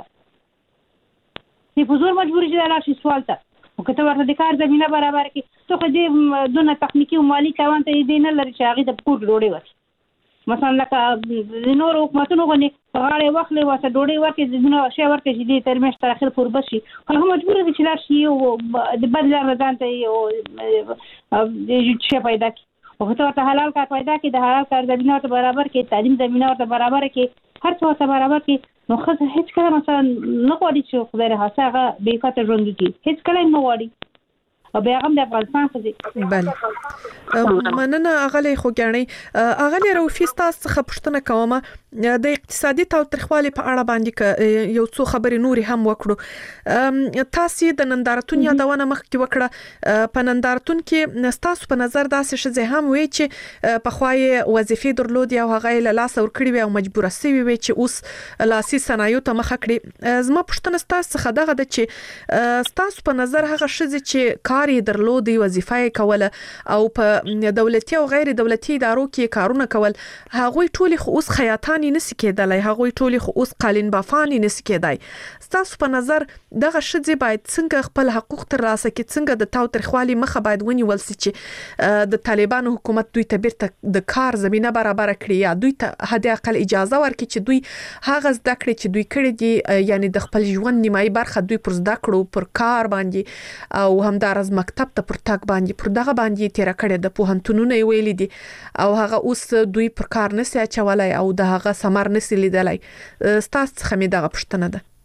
ته حضور مجبور شي راشي سوال ته او کته ورته د کار زمينه برابر کی ته خو دې دونه تخنیکی او مالی توان ته دې نه لري چې هغه د پور ډوړې وي مثلا لکه د نور حکومتونو غني غاړې وخلې واسه ډوړې ورته د دونه شی ورته چې دې ترمنځ تر اخر پور بشي هغه مجبور دي چې لار شي او د بدل رضان ته او د شی پیدا کی او ته ورته حلال کار پیدا کی د حلال کار زمينه ورته برابر کی تعلیم زمينه ورته برابر کی هر څه ورته برابر کی نو خو هیڅ کله مثلا نه غواړي چې خدای راځي هغه به کته ژوند کی هیڅ کله نه غواړي او بیا هم د افغانستان څخه بله مننه اغلی خو ګڼي اغلی روفي تاسو څخه پوښتنه کومه د اقتصادي تاوتریخوالي په اړه باندې یو څو خبرې نوري هم وکړو تاسو د نندارتون یادونه مخکې وکړه په نندارتون کې تاسو په نظر داسې شې هم وی چې په خوای وظیفې درلود او هغه له لاس ور کړی وي او مجبور سوي وي چې اوس لاسي صنایع ته مخ کړی زما پوښتنه تاسو څخه دغه د چې تاسو په نظر هغه شې چې کار یې درلود وظیفه یې کوله او په دولتي او غیر دولتي ادارو کې کارونه کول هغوی ټول خو اوس خیاطان نسی کېدلای هغوی ټول خو اوس قالین بافان نسی کېدای تاسو په نظر دغه شې باید څنګه خپل حقوق تر راسه کې څنګه د تاوتریخوالي مخه باید ونیول سي چې د طالبانو حکومت دوی ته بیرته د کار زمينه برابر کړي یا دوی ته حد اقل اجازه ورکړي چې دوی هغه زده کړي چې دوی کړي دي یعنی د خپل ژوند نیمایي برخه دوی پر زده کړو پر کار باندې او همدارز مکتب ته پر تاک باندې پر دغه باندې تیر کړي د پوهنتونونو ویلي دي او هغه اوس دوی پر کار نسی اچولای او د هغه سمار نسی لیدلای ستاسو څخه مې دغه پوښتنه ده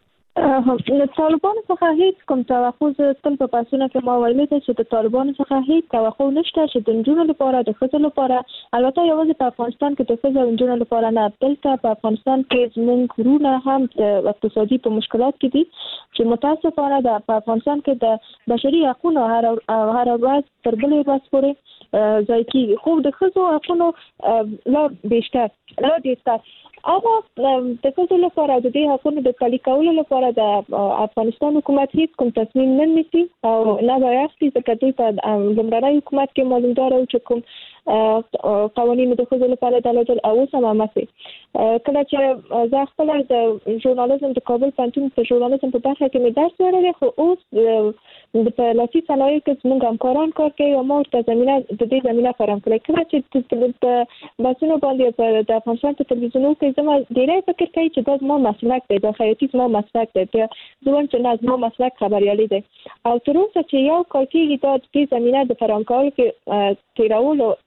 د طالبانو څخه هیڅ کوم توقع تل په پاسونه کې ما ویلي چې د طالبانو څخه هیڅ توقع نشته چې د نجونو لپاره د ښځو لپاره البته یوازې په افغانستان کې د ښځو او نجونو لپاره نه بلکې په افغانستان کې زموږ ورونه هم د اقتصادي په مشکلات کې دي چې متاسفانه د افغانستان کې د بشري حقوقو هر هر ورځ تر بلې ورځ پورې ځای کې خو د ښځو حقوقو لا بیشتر لا ډېر اما د ښځو لپاره د دې حقوقو د پلي کولو لپاره د افغانستان حکومت هیڅ کوم تصمیم نه نیسي او نه وایي چې دوی په لومړني حکومت کې معلومدار او چې کوم قوانینو د ښځو لپاره درلودل او سم عملي کله چې زه خپل د ژورنالیزم د کابل پوهنتون په ژورنالیزم په برخه کې مې درس ورلې خو اوس د لاسي صنایعو کې موږ همکاران کار کوي او موږ ته زمينه د دې زمينه فراهم کړې کله چې په باسنو باندې په د افغانستان په تلویزیونونو کې زما ډېرې فکر کوي چې دا زما مسلک دی د خیاطي زما مسلک دی بیا ځوان چې نه زما مسلک خبريالي دی او تر اوسه چې یو کار کېږي دا د زمينه د فراهم کولو کې تیرولو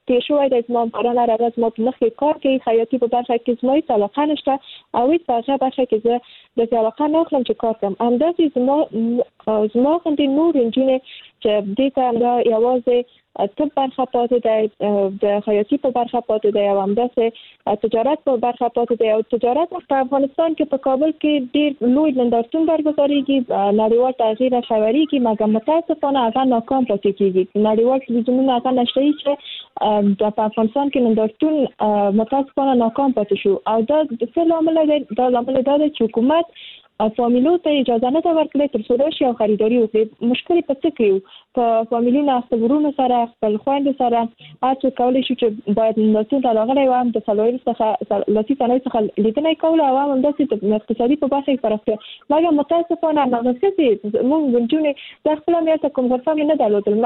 تیر شوی د زما پرانه راځي ما په مخ کې کار کوي خیاطي په برخه کې زما هیڅ علاقه نشته او هیڅ په هغه برخه کې زه د علاقه نه اخلم چې کار کوم همداسې زما زما غوندې نور انجینر چې دې ته یوازې طب برخه پاتې دی د خیاطي په برخه پاتې دی او همداسې تجارت په برخه پاتې دی او تجارت په افغانستان کې په کابل کې ډېر لوی نندارتون برگزاریږي نړیوال تغییر خبريږي مګر متاسفانه هغه ناکام پاتې کیږي نړیوال تلویزیونونه هغه نشته چې د افغانستان کې نندارتون متاسفانه ناکام پاتې شو او دا د څه لامل دی دا لامل دا دی چې حکومت فامیلو ته اجازه نه ورکړي تر څو راشي او خریداري وکړي مشکل په څه کې په فامیلونو خپل ورونو سره خپل خويندو سره هڅه کولای شي چې باید نوڅون ته راغلي و هم د سلویر څخه لسی تنوي څخه لیدنه کوله او هم د اقتصادي په برخه کې فرق مګر متاسفانه مغسسي مونږ ونجونې د خپل میاته کوم غرفه نه درلودل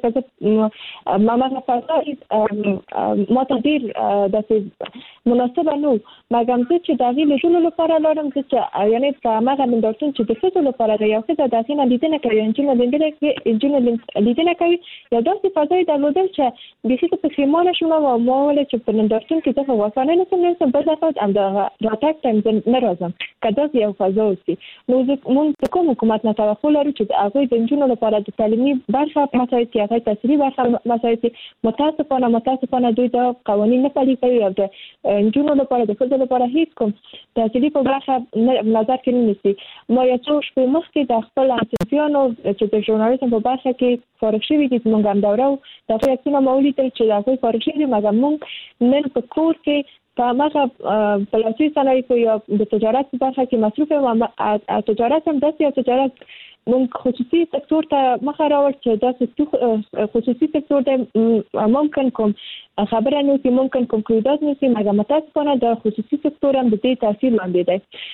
ځکه ما ما فاصله ما تدیر د مناسبه نو مګر زه چې د ویلو جوړولو لپاره لرم چې یعنی ماغه من دورتون چې د څه لپاره دی یو څه د داسینه لیدنه کوي انجینر لیدنه کوي انجینر لیدنه کوي یو داسې فضای درلودل چې د څه په خیمانه شونه او ما ول چې په نندارتون کې څه واسانه نه سم نه بل ځای ام دا راتک تایم نه راځم کدا یو فضا اوسي نو موږ کوم حکومت نه توقع لرو چې هغه د انجینر لپاره د تعلیمي برخه مسایل کې هغه تسریع برخه مسایل متاسفانه متاسفانه دوی د قوانین نه پلي کوي او د انجینر لپاره د خپل لپاره هیڅ کوم تسریع په برخه نظر کې نسی ما یو څو شپې مخکې د خپل انټرفیانو چې د ژورنالیزم په برخه کې فارغ شوي دي موږ هم دوره او د فیکسینو مولیدل چې د هغوی فارغ شوي مګر موږ نن په کور کې په هغه پلاسي صنایع یا د تجارت په برخه کې مصروف یم او تجارت هم داسې یو تجارت موږ خصوصي سکتور ته مخه راوړ چې دا خصوصي سکتور ته ممکن کوم خبره نو چې ممکن کوم کړداد نسی مګر متاسفانه د خصوصي سکتور هم د دې تاثیر لاندې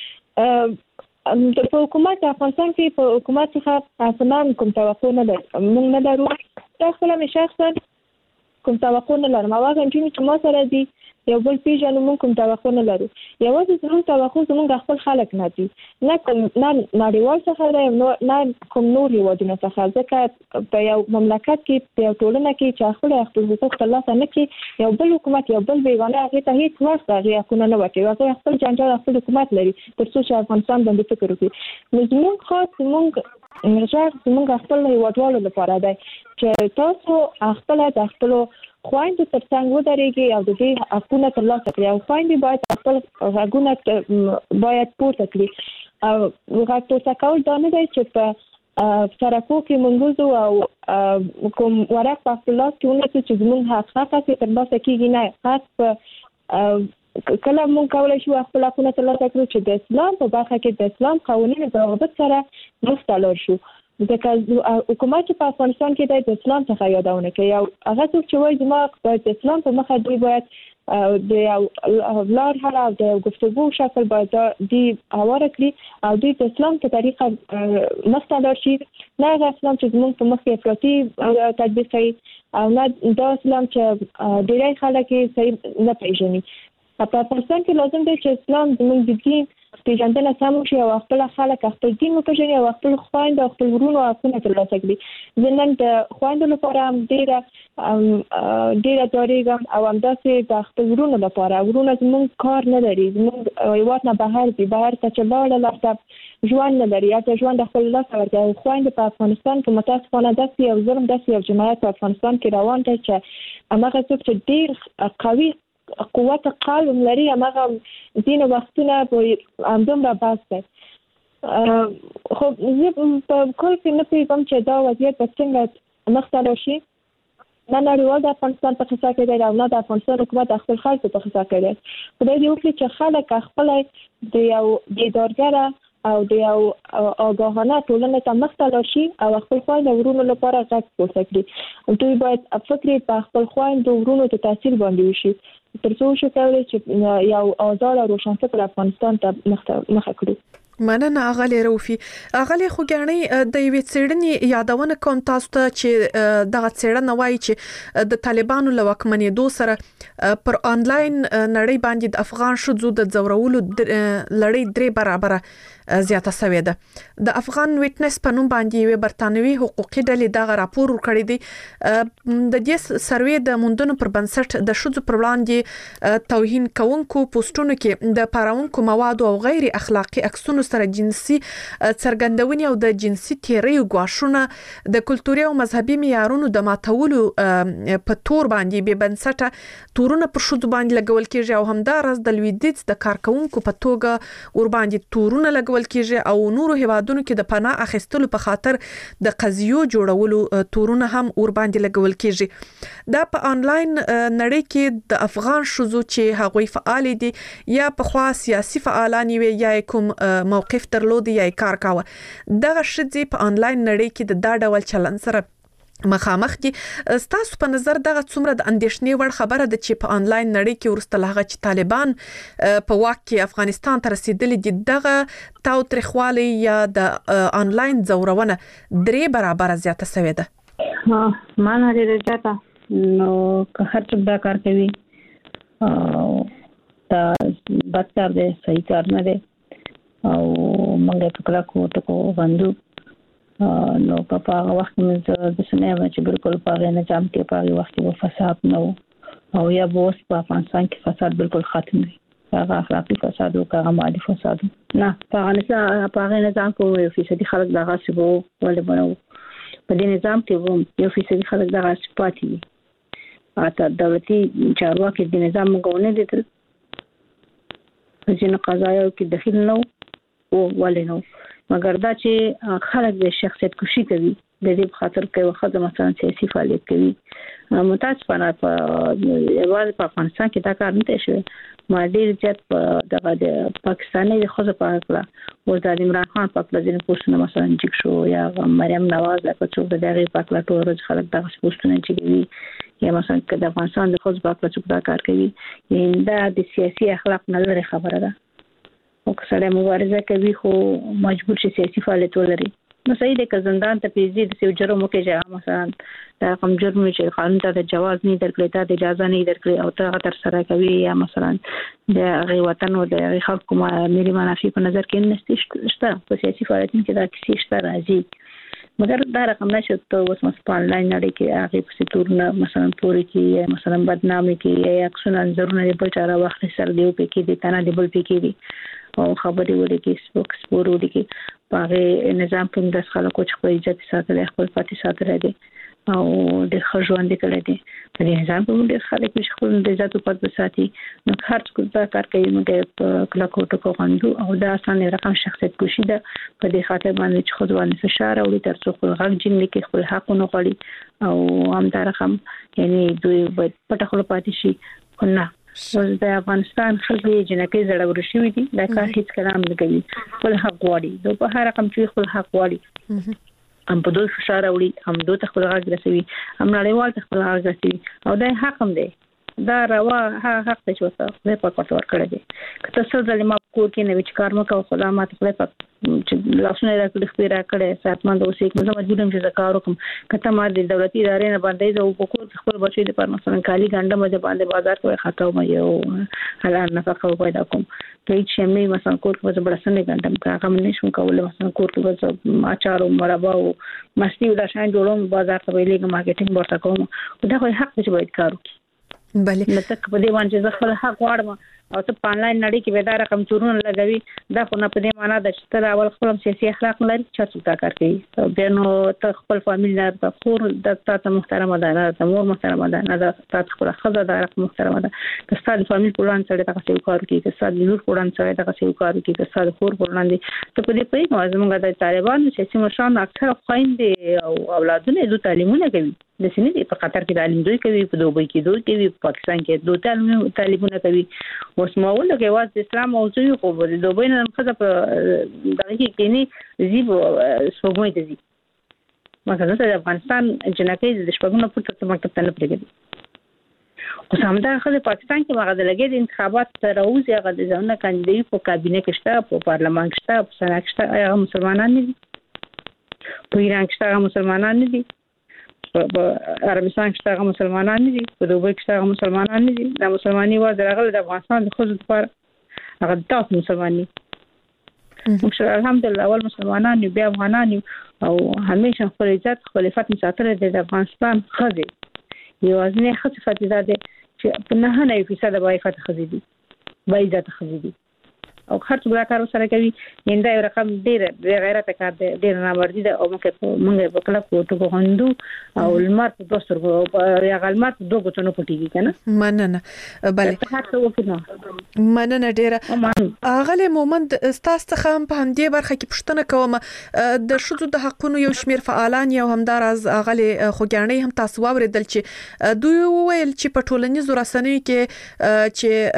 دی د حکومت افغانستان کې په حکومت څخه اصلا کوم توقع نه ده موږ نه لرو دا خپل مې شخصا کوم توقع نه لرم هغه چې ما سره دي یو بل پیژنو موږ کوم توقع نه لرو یوازې زموږ توقع زموږ خپل خلک نه دي نه کوم نه نړیوال څخه دی نه کوم نور هیوادونه څخه ځکه په یو مملکت کې په یو ټولنه کې چې خپل خپل حقوق ترلاسه نه کړي یو بل حکومت یو بل بیگانه هغه ته هیڅ وخت هغه حقونه نه ورکوي هغه خپل جنجال خپل حکومت لري تر څو چې افغانستان باندې فکر وکړي نو زموږ خاص زموږ مرجع زموږ خپل هیوادوالو لپاره دی چې تاسو خپل د خپل خويندو ترڅنګ ودرېږي او د دې حقونه ترلاسه کړي او خويندې باید خپل حقونه باید پورته کړي او هغه تاسو کول دا نه دی چې په سرکو کې منګوزو او کوم ورق په خپل لاس کې ونیسي چې زموږ حق حق ترلاسه کیږي نه خاص په کله مونږ کولای شو خپل حقونه ترلاسه کړو چې د اسلام په برخه کې د اسلام قوانینو په رغبت سره مستلور شو ځکه حکومت په افغانستان کې د اسلام څخه یادونه کوي او هغه څوک چې وایي زما د اسلام په مخه دی باید د یو لار حل او د گفتگو شکل باید دی اواره کړي او د اسلام په طریقه مستلور شي نه هغه اسلام چې زموږ په مخ کې افراطي تطبیق کوي او نه دا اسلام چې ډېری خلک یې صحیح نه پیژني په افغانستان کې لازم دی چې اسلام زموږ د دین پیژندنه سم شي او خپل خلک خپل دین وپیژني او خپل خويند او خپل ورونو حقونه ترلاسه کړي ځنن د خويندو لپاره هم ډیره ډیره ډاریږم او همداسې د خپل ورونو لپاره ورونه زموږ کار نه لري زموږ هیواد نه بهر دي بهر ته چې لاړه لاسته ژوند نه لري یا ته ژوند خپل لاس ورته خويند په افغانستان کې متاسفانه داسې یو ظلم داسې یو جنایت په افغانستان کې روان دی چې هغه څوک چې ډیر قوي قوت قلب لري هغه دین وختونه په همدومره بس دی خو زه په کل کې نه پیغام چې دا وضعیت په څنګه مخته شي نه نړیوال د افغانستان په خصوصا کې دی او نه د افغانستان حکومت خپل خلکو په خصوصا کې دی خدای دې وکړي چې خلک خپل د یو بیدارګره او د یو آگاهانه ټولنې ته مخته شي او خپل خويند ورونو لپاره غږ پورته کړي دوی باید فکر په خپل خويند ورونو ته تاثیر باندې وشي تر څو شي کولای چې یو آزاد او روشنفکر افغانستان ته مخه کړو مننه اغلی روفي اغلی خوګانی د یوې څېړنې یادونه کوم تاسو ته چې دغه څېړنه وایي چې د طالبانو له واکمنېدو سره پر انلاین نړۍ باندې د افغان ښځو د ځورولو لړۍ درې برابره زیاته شوې ده د افغان ویټنس په نوم باندې یو برتانوي حقوقي ډلې دا راپور ورکړی دی د دې سروې د موندنو پر بنسټ د شذ پر وړاندې توهین کوونکو پوسټونو کې د پاراونکو مواد او غیر اخلاقی عکسونو سره جنسي څرګندونې او د جنسي تیری غواښونه د کلتوري او مذهبي معیارونو د ماتولو په تور باندې به بنسټه تورونه پر شذ باندې لګول کېږي او همدارس د لویدیز د کارکونکو په توګه ور باندې تورونه لګول کېږي او نورو هیوادونو کې د پناه اخیستلو په خاطر د قضیو جوړولو تورونه هم ور باندې لګول کېږي دا په انلاین نړۍ کې د افغان شذو چې هغوی فعال دي یا په خوا سیاسي فعالان وي یا کوم موقف درلود یا کار کاوه دغه شذې په انلاین نړۍ کې د دا ډول چلن سره مخامخ دي ستاسو په نظر دغه څومره د اندېښنې وړ خبره ده چې په انلاین نړۍ کې ورسته لغه چې طالبان په واک کې افغانستان ته رسیدلي دي دغه تاوتریخوالی یا د انلاین ځورونه درې برابر زیاته شوې ده ها معنا لري چې نو که هر څه دا کار کوي او دا بدتر دی صحیح کار نه دی او موږ په کلا کو ټکو باندې نو په هغه وخت کې د سنیما چې بالکل په هغه نظام کې په هغه وخت کې فساد نه او یا بوس په افغانستان کې فساد بالکل ختم دی هغه اخلاقي فساد او هغه مالي فساد نه په هغه په هغه نظام کې یو فیصدي خلک دغه سبو ولې بنو په دې نظام کې یو فیصدي خلک دغه سپاتي اته دولتي چارواکي د نظام مګونه دي تل ځینې قضایا کې دخیل نه او ولې نو مګر دا چې خلک د شخصیت کشي کوي د دې په خاطر کې وخت مثلا سیاسي فعالیت کوي متاسفانه په یوازې په افغانستان کې دا کار نه شوی ما ډیر چې د پاکستاني خو په اړه او د عمران خان په اړه ځینې پوښتنه مثلا چې شو یا مریم نواز په څو د دغه په اړه ټول خلک دغه پوښتنه کوي یا مثلا د افغانستان د خو په اړه څه دا کار کوي دا د سیاسي اخلاق نه لري خبره ده او که سره مبارزه کوي خو مجبور شي سیاسي فعالیت ولري نو صحیح ده که زندان ته پیځي د سیو جرم کې مثلا دا کوم جرم چې قانون ته د جواز نه درکړي ته د اجازه نه درکړي او ته تر سره کوي یا مثلا د غي وطن او د خلکو ملي منافع په نظر کې نشته شته په سیاسي فعالیت کې دا کیسه شته راځي مګر دا رقم نشته ته اوس مثلا آنلاین نړۍ کې هغه په ستورونه مثلا پوری کې مثلا بدنامي کې یا اکسونه انځورونه په چاره وخت سره دی په کې دي تنه دی بل په کې دي او خبرې ولې کې سپوک سپورو دي کې په نظام کې د خلکو چې خپل عزت ساتل خپل پاتې ساتل دي او د خژوند کړي دي په نظام کې د خلک چې خپل د عزت په پات ساتي نو هر څه دا کار کوي موږ په کلا کوټه کو غندو او دا اسانه رقم شخصیت کوشي ده په دې خاطر باندې چې خود باندې فشار او تر څو خپل حق جن کې خپل حق نه غړي او هم دا رقم یعنی دوی پټه خپل پاتې شي نه اوس د افغانستان خلک جنکې زړور شوي دي دا کار هیڅ کلام نه کوي خپل حق غواړي دوی په هر رقم چې خپل حق غواړي هم په دوی فشار وړي هم دوی خپل حق رسوي هم نړیوال خپل حق رسوي او دا حق هم دی دا روا حق ته شوته نه په کوټ ور کړی دی که تاسو ځلې ما کور کې نه وچ کار مکو خدا ما ته په چې لاسونه راکړي خپل راکړي ساتمن د اوسې کوم مجبورم چې زکار وکم کته ما د دولتي ادارې نه باندې زو په کور خپل بچی د پر مثلا کالی ګنده مده باندې بازار کې خاطو مې یو حلال نفقه پیدا کوم په هیڅ شمه مثلا کور کې بل سنې ګندم کاغه مې نشم کولای مثلا کور کې اچار او مربا او مستی ولا شان جوړوم بازار ته ویلې مارکیټینګ ورته کوم دا خو حق چې باید کار وکړي بله نو تک په دې باندې ځکه خپل حق غواړم او ته په انلاین نړۍ کې ودا رقم چورونه لګوي دا خو نه په دې معنا ده چې تر اول خپل سیاسي اخلاق لري چې څه کار کوي او بیا نو ته خپل فامیل نه د خور د تاسو محترمه ده نه د مور محترمه ده نه د تاسو خپل خزه ده رقم محترمه ده که تاسو فامیل پلان سره تاسو یو کار کوي که تاسو نور پلان سره تاسو یو کار کوي که تاسو خور پلان دي ته په دې په موازنه موږ د طالبانو سیاسي مشران اکثر خويندې او اولادونه د تعلیمونه کوي د سینې په قطر کې تعلیم دوی کوي په دوبۍ کې دوی کوي په پاکستان کې دوی تعلیم تعلیمونه کوي اوس ماول کې واز د اسلام موضوع خو د دوبۍ نه خزه په دغه کې کېنی زیب سپوږمۍ ته زی مګر د افغانستان جنکې د شپږمه پټه مکتب ته نه پرېږدي اوس هم دا خزه پاکستان کې هغه د لګې د انتخابات تر اوسه هغه د ځونه کاندیدې په کابینه کې شته په پارلمان کې شته په سنا کې شته هغه مسلمانان نه دي په ایران کې شته مسلمانان نه دي په عربستان کې هغه مسلمانان نه دي په دوبۍ کې هغه مسلمانان نه دي د مسلمانۍ واز راغله د افغانستان د خود لپاره هغه تاسو مسلمانۍ موږ الحمدلله اول مسلمانان یو، بیا افغانان یو او همیشه خپل عزت خپل عفت ساتل د افغانستان خزي یو ازنه خصفت ده چې په نه نه فیصد به عفت خزي دي به عزت خزي دي او خرڅ بلا کار سره کوي ایندا یو رقم ډیر غیرت کار دی ډیر نامردی ده او موږ موږ په کله کوټو غوندو او المر په دوستر او یا غلمر په دوه غتونو پټیږي کنه مننه بله هڅه وکړه مننه ډیره اغله مومند ستاسو څخه په همدې برخه کې پښتنه کوم د شذو د حقونو یو شمیر فعالان یو همدار از اغله خوګانی هم تاسو واوریدل چې دوی ویل چې په ټولنیزو رسنیو کې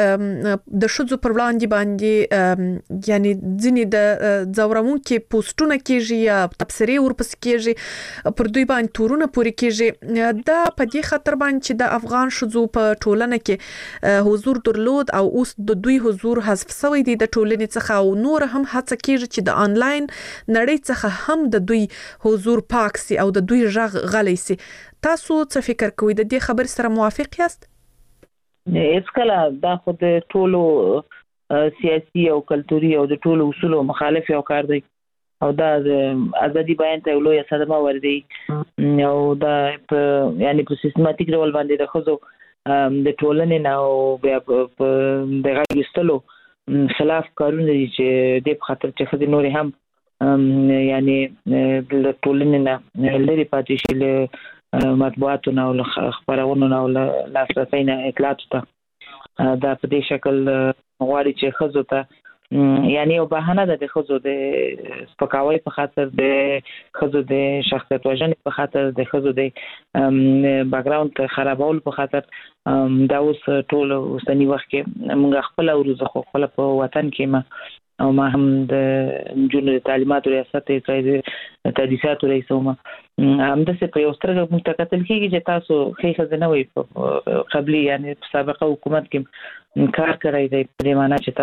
چې د شذو پر وړاندې باندې یعنی ځینې د ځورمون کې پوسټونه کېږي یا تبصرې ورپس کېږي پر دوی باندې تورونه پوري کېږي دا په دې خاطر باندې چې د افغان شذو په ټولنه کې حضور درلود او اوس د دوی حضور حذف شوی دی د ټولنې څخه او نور هم هڅه کېږي چې د انلاین نړۍ څخه هم د دوی حضور پاک سي او د دوی ژغ غلي سي. تاسو څه فکر کوئ د دې خبر سره موافق یاست؟ هیڅ کله دا خو د ټولو سیاسي او کلتوري او د ټولو اصولو مخالف یو کار دی او دا ازادي بیان ته لوی صدمه وردی او دا یعنی په سیستماتیک ډول باندې د خزو د ټولنې نه او بیا په د غږستلو خلاف کارونه دي چې د خاطر چې خدي نور هم یعنی د ټولنې نه لري پاتې شي له مطبوعاتو او خبرونو او لاسرسي نه اطلاعات ته دا په دې شکل غواړي چې خزو ته یعنی یو بهانه ده د خزو د سپکاوي په خاطر د خزو د شخصیت وژنې په خاطر د خزو د بیک ګراوند خرابول په خاطر دا اوس ټول اوسنی وخت کې موږ خپل ورزخ خپل په وطن کې ما او ما هم د جنو تعلیمات ریاست ته تدریسات رئیسوم هم د څه په یو سترګه موږ ته کتل کېږي چې تاسو خې خزنه وي په قبلي یعنی په سابقه حکومت کې کار کوي د پریمانه چې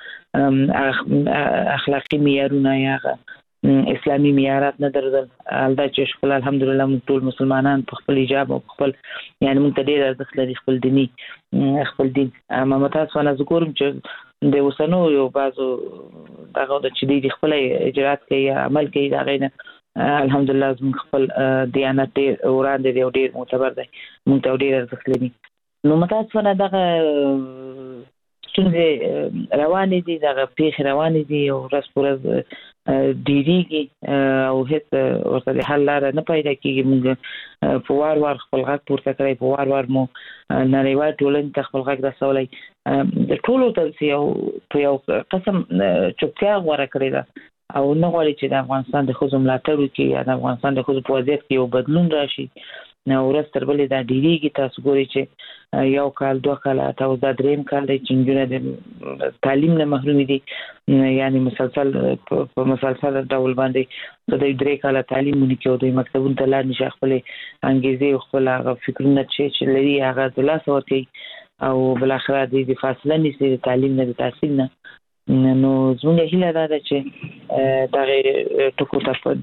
تاسو اخلاقی معیارونه یا اسلامي معیارات نه درلودل الدا چې خپل الحمدلله موږ ټول مسلمانان په خپل حجاب او خپل یعنی موږ ته ډیر ارزښت لري خپل دیني خپل دین اما تاسو نه ذکرم چې د وسنو یو بازو دغه د چې د خپل اجرات کوي عمل کوي دا غینه الحمدلله موږ خپل دیانت وړاندې دی ډیر معتبر دی موږ ته ډیر ارزښت لري نو متاسفانه دغه څنګه روانې دي دغه پیښ روانې دي او ورځ پر ورځ ډیریږي او هیڅ ورته حل لاره نه پیدا کیږي موږ په وار وار خپل غږ پورته کوي په وار وار مو نړیوال ټولنې ته خپل غږ رسولای د ټولو ترڅ یو په یو قسم چوپتیا غوړه کړی ده او نه غواړي چې د افغانستان د خزو ملاتړ وکړي یا د افغانستان د خزو په وضعیت کې یو بدلون راشي نو ورځ تر بلې دا ډیریږي تاسو ګورئ چې یو کال دوه کال تاسو دا دریم کال دی چې نجونې د تعلیم نه محروم دي یعنی مسلسل په مسلسل ډول باندې د درې کال تعلیم مونږ کې د مکتبونو ته لاړ نشي خپل انګیزه او خپل فکرونه چې لري هغه د لاس ورکي او بل اخر د فاصله نشي د تعلیم نه د تحصیل نه نو زموږ هیله ده چې دا غیر ټکو ته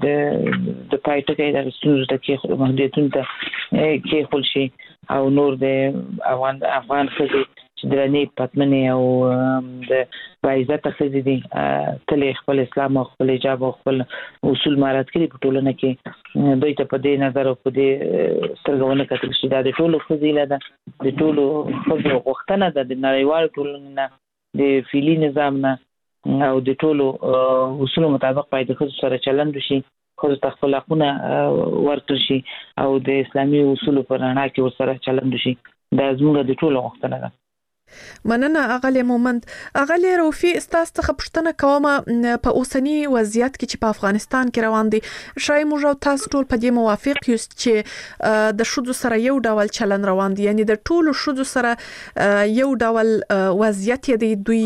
د د پایټکې د ستونزو ته کې محدودیتونه ته کې خپل شي او نور د افغان افغان خزي چې درنې پاتمنې او د عزت خزي دي تل خپل اسلام او خپل حجاب او خپل اصول مارات کړي په ټولنه کې دوی ته په دې نظر او په دې سترګونه کتل شي دا د ټولو خزي له د ټولو خزي وختنه د نړیوال ټولنه د فعلی نظام نه او د ټولو اصول مطابق باید خو سره چلند وشي خو تخپل حقونه ورکړي شي او د اسلامي اصول په رڼا کې ورسره چلند وشي دا زموږ د ټولو غوښتنه ده. مننه اغلی مومند. اغلی روفي استاس څخه پوښتنه کوم په اوسنی وضعیت کې چې په افغانستان کې روان دي شای موږ تاسو ټول په دې موافق یوست چې د شذو سره یو ډول چلن روان دي یعنی د ټولو شذو سره یو ډول وضعیت دی دوی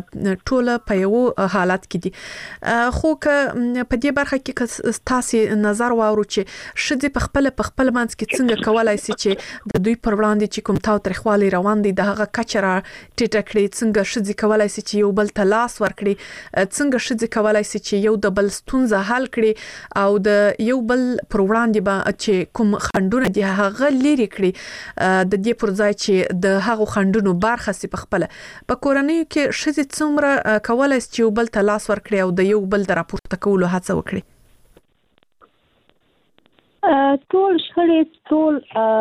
ټول په یو حالت کې دي خو که په دې برخه کې تاسو نظر واورو چې شذې په خپل په خپل منځ کې څنګه کولای شي چې د دوی پر وړاندې چې کوم تاو ترخوالي روان دي د هغه کچره ټیټه کړي، څنګه شذ کولای شي چې یو بل ته لاس ورکړي، څنګه شذ کولای شي چې یو د بل ستونزه حل کړي او د یو بل پر وړاندې به چې کوم خندونه دي هغه لري کړي د دې پر ځای چې د هغو خندونو برخه سي په خپل په کورنۍ کې شذ څومره کولای شي چې یو بل ته لاس ورکړي او د یو بل د راپورته کولو هڅه وکړي. ټول شخړې ټول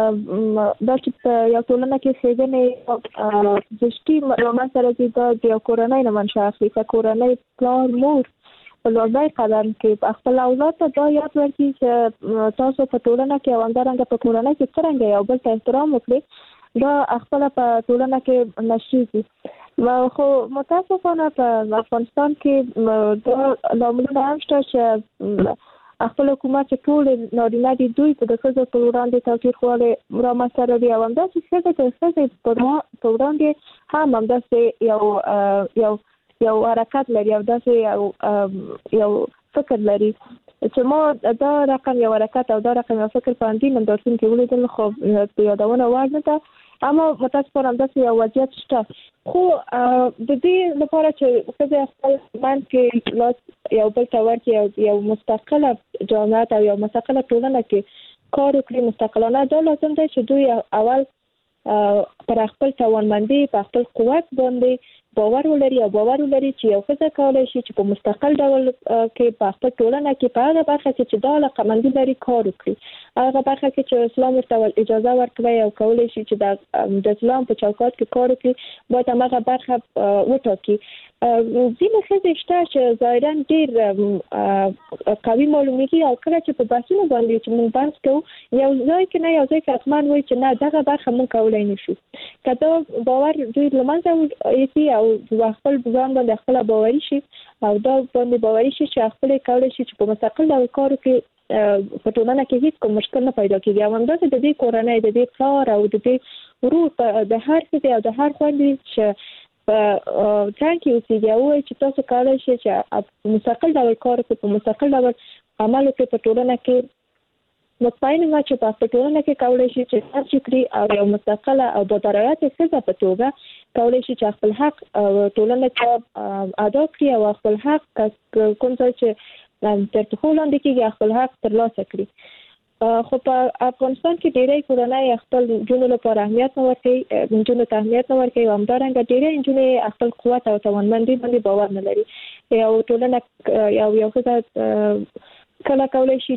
د چې یو ټولنه کې څنګه د شتي معلومات سره د یو کورنۍ نه منشأ اخلي. که کورنۍ پلار مور په لوړ قدم کې خپل اولاد ته دا یاد ورکړي چې تاسو په ټولنه کې او همدارنګه په کورنۍ کې څنګه یو بل ته احترام وکړي، دا خپل په ټولنه کې نشي. خو متاسفانه په افغانستان کې دا لاملونه هم شته چې خپل حکومت ټول نارینه دي دوی په دغه په وړاندې تاوتریخواله رامنځته کوي او همدا چې څه د څه په وړاندې هم همدا یو یو یو حرکت لري او داسې یو یو فکر لري چې ما دا رقم یو حرکت او دا رقم یو فکر باندې نندارتون کې ولیدل، خو په یادونه وړ نه ده. اما متاسفانه همداسې یو وضعیت شته. خو د دې لپاره چې ښځې خپل منځ کې لاس یو بل ته ورکړي، یو مستقله جامعه او یو مستقله ټولنه کې کار وکړي مستقلانه، دا لازم دی چې دوی اول پر خپل توانمندي په خپل قوت باندې باور ولري او باور ولري چې یو ښځه کولای شي چې په مستقل ډول کې په خپل ټولنه کې په هغه برخه کې چې دا علاقمندي لري کار وکړي، هغه برخه کې چې اسلام ورته اجازه ورکوي او کولای شي چې د اسلام په چوکاټ کې کار وکړي باید هغه برخه وټاکي. ځینې ښځې شته چې ظاهرا ډېر قوي معلومیږي او کله چې په بحثونو باندې چې موږ بحث کوو یو ځای کې نه یو ځای کې حتمان وایي چې نه دغه برخه موږ کولی نه شو. که دا باور دوی له منځه یوسي او خپل ځان باندې خپله باوري شي او دا باندې باوري شي چې خپل کولی شي چې په مستقل ډول کار وکړي، په ټولنه کې هیڅ کوم مشکل نه پیدا کېږي. او همداسې د دې کورنۍ د دې پلار او د دې ورور د هر ښځې او د هر خویندې چې په ځان کې اوسېږي او وایي چې تاسو کولی شئ چې په مستقل ډول کار وکړئ، په مستقل ډول عمل وکړئ په ټولنه کې، مطمئن یم چې په ټولنه کې کولی شي چې هر څه کړي او یو مستقله او بادرایت ښځه په توګه کولی شي چې خپل حق ټولنه کې ادا کړي او خپل حق کوم ځای چې تر پښو لاندې کېږي خپل حق ترلاسه کړي. خو په افغانستان کې ډېری کورنۍ خپل نجونو لپاره اهمیت نه ورکوي، نجونو ته اهمیت نه ورکوي او همدارنګه ډېری نجونې خپل قوت او توانمندي باندې باور نه لري. یو ټولنه یو یو ښځه کله کولی شي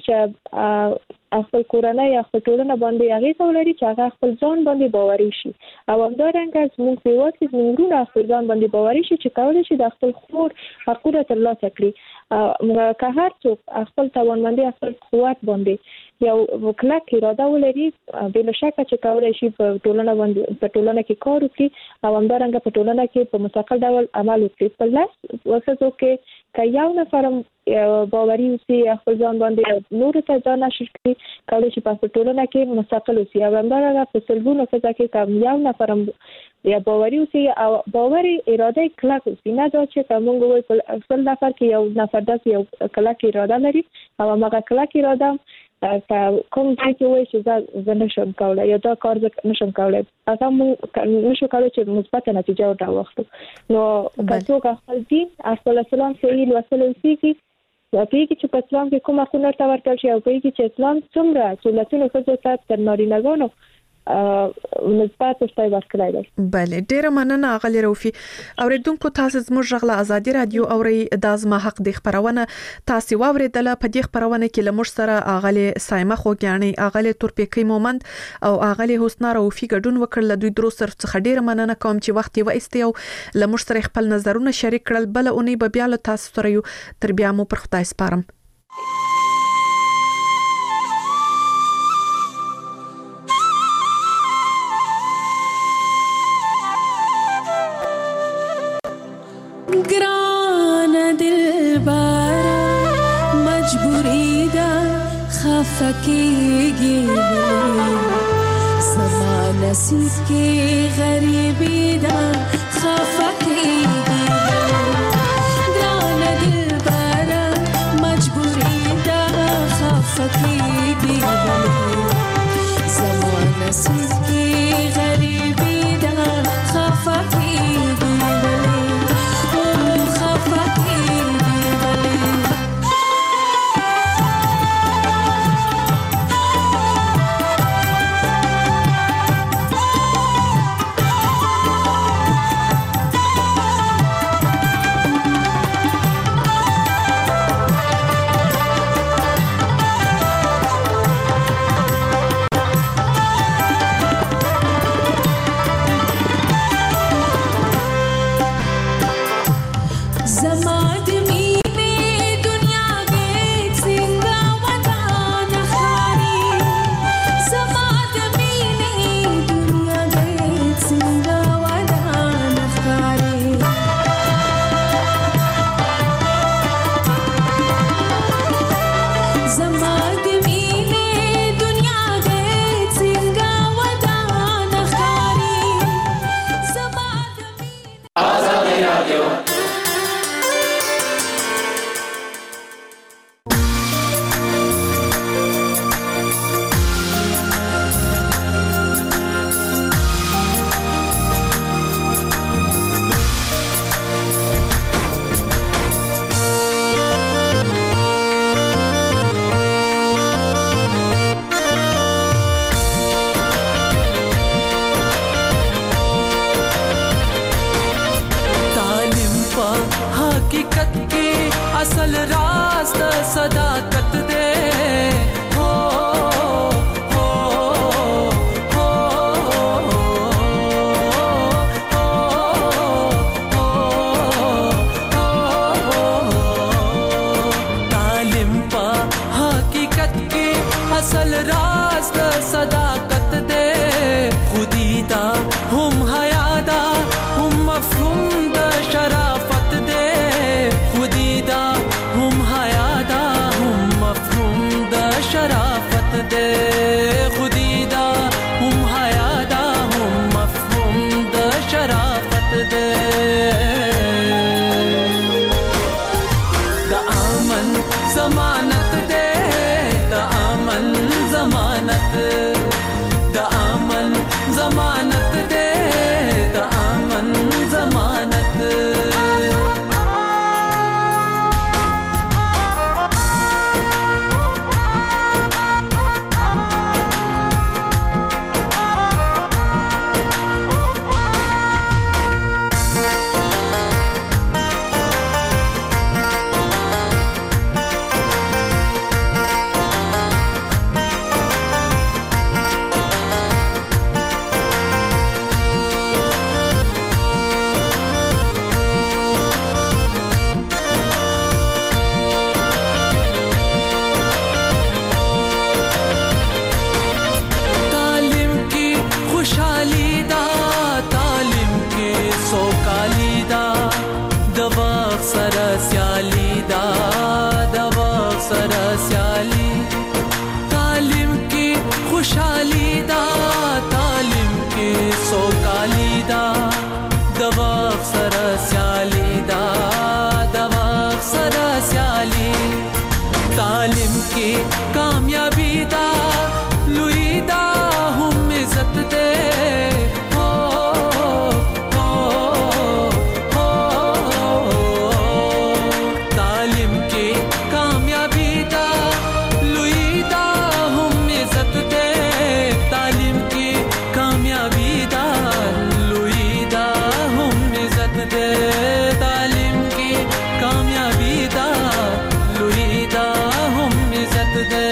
چې خپل کورنۍ یا خپل ټولنه باندې اغېزه ولري چې هغه خپل ځان باندې باوري شي او همدارنګه زموږ په هېواد کې زموږ وروڼه خپل ځان باندې باوري شي چې کولی شي د خپل خور حقونه ترلاسه کړي. که هر څوک خپل توانمندي خپل قوت باندې یو کلک اراده ولري بې شکه چې کولی شي په ټولنه باندې په ټولنه کې کار وکړي او همدارنګه په ټولنه کې په مستقل ډول عمل وکړي. په لس ښځو کې که یو نفر باوري اوسي خپل ځان باندې نورو ته ځان نشر کړي کولی شي په ټولنه کې مستقل اوسي او همدارنګه په سلګونو ښځه کې که یو نفر یا باوري اوسي او باوري اراده کلک اوسي، نه دا چې که موږ وایو په سل نفر کې یو نفر داسې یو کلک اراده لري او هماغه کلک اراده که کوم ځای کې وایي چې زه نشم کولی یا دا کار زه نشم کولی هغه موږ نشو کولی چې مثبته نتیجه ورته واخلو. نو که څوک خپل دین خپل اسلام صحیح لوستلی اوسېږي پوهېږي چې په اسلام کې کوم حقونه ورته ورکړل شي او پوهېږي چې اسلام څومره سهولتونه ښځو ته تر نارینه‌ګانو نسبت ورته ورکړی دی. بله، ډیره مننه اغلې روفي. اوریدونکو تاسو زموږ غږ له ازادي رادیو اوري د ازما حق د خبرونه تاسو واوریدله. په دې خبرونه کې لمر سره اغلې سایمه خوګیانی، اغلې تورپیکی مومند او اغلې حسنا روفي ګډون وکړل. دوی درو سره څخه ډیره مننه کوم چې وخت یې وایستي او لمر سره خپل نظرونه شریک کړل. بل اونۍ به بیا له تاسو سره یو، تر بیا مو پر خدای سپارم. گران دل بارا مجبوری دا خفقیگی سما نصیب کی غریبی دا خفقیگی گران دل بارا مجبوری دا خفقیگی سما نصیب کی غریبی دا خفقیگی اصل راز د صداقت دے ہو ہو ہو تعلیم پا حقیقت کی اصل راز د صداقت دے خودی دا ہم حیا دا ہم مفہوم دا شرافت دے خودی دا ہم حیا دا ہم مفہوم دا شرافت دے خودی دا ہم حیا دا ہم مفہوم دا شرافت دے دا امن ضمانت دے دا امن ضمانت دا امن ضمانت دے دا امن ضمانت خوشحالی دا تعلیم کی سوکالی دا دوا سر سیالی دا دوا سر سیالی تعلیم کی کامیابی دا لوی دا ہم عزت دے ہو ہو ہو تعلیم کی کامیابی دا لوی دا ہم عزت دے تعلیم کی کامیابی دا لوی دا ہم عزت دے تعلیم کی کامیابی دا لوی دا ہم عزت دے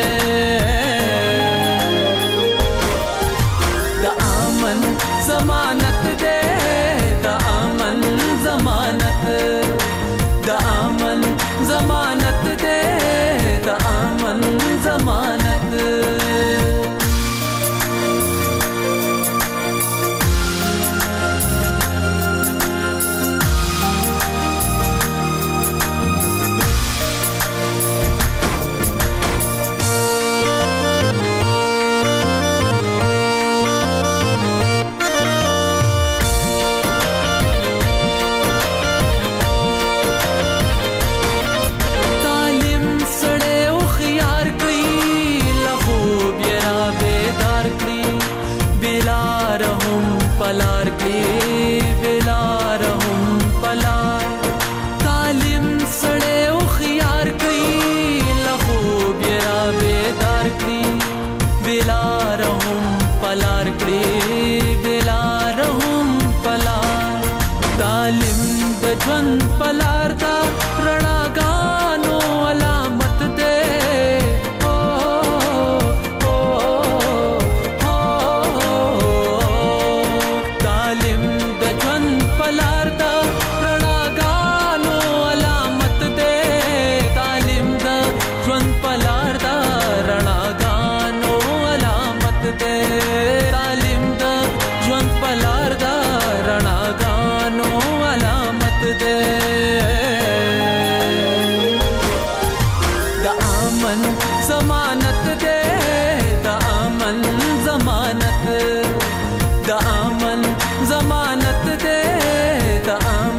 دا امن ضمانت دے دا امن ضمانت دا امن ضمانت دے دا امن ضمانت پلار کلی بلار هم پلار تعلیم سڑے او خیار کلی لخوب یرا بیدار کلی بلار هم پلار کلی بلار هم پلار تعلیم د ژوند پلار دا رڼاګانو علامت دے ضمانت دے دا امن ضمانت دا امن ضمانت دے دا امن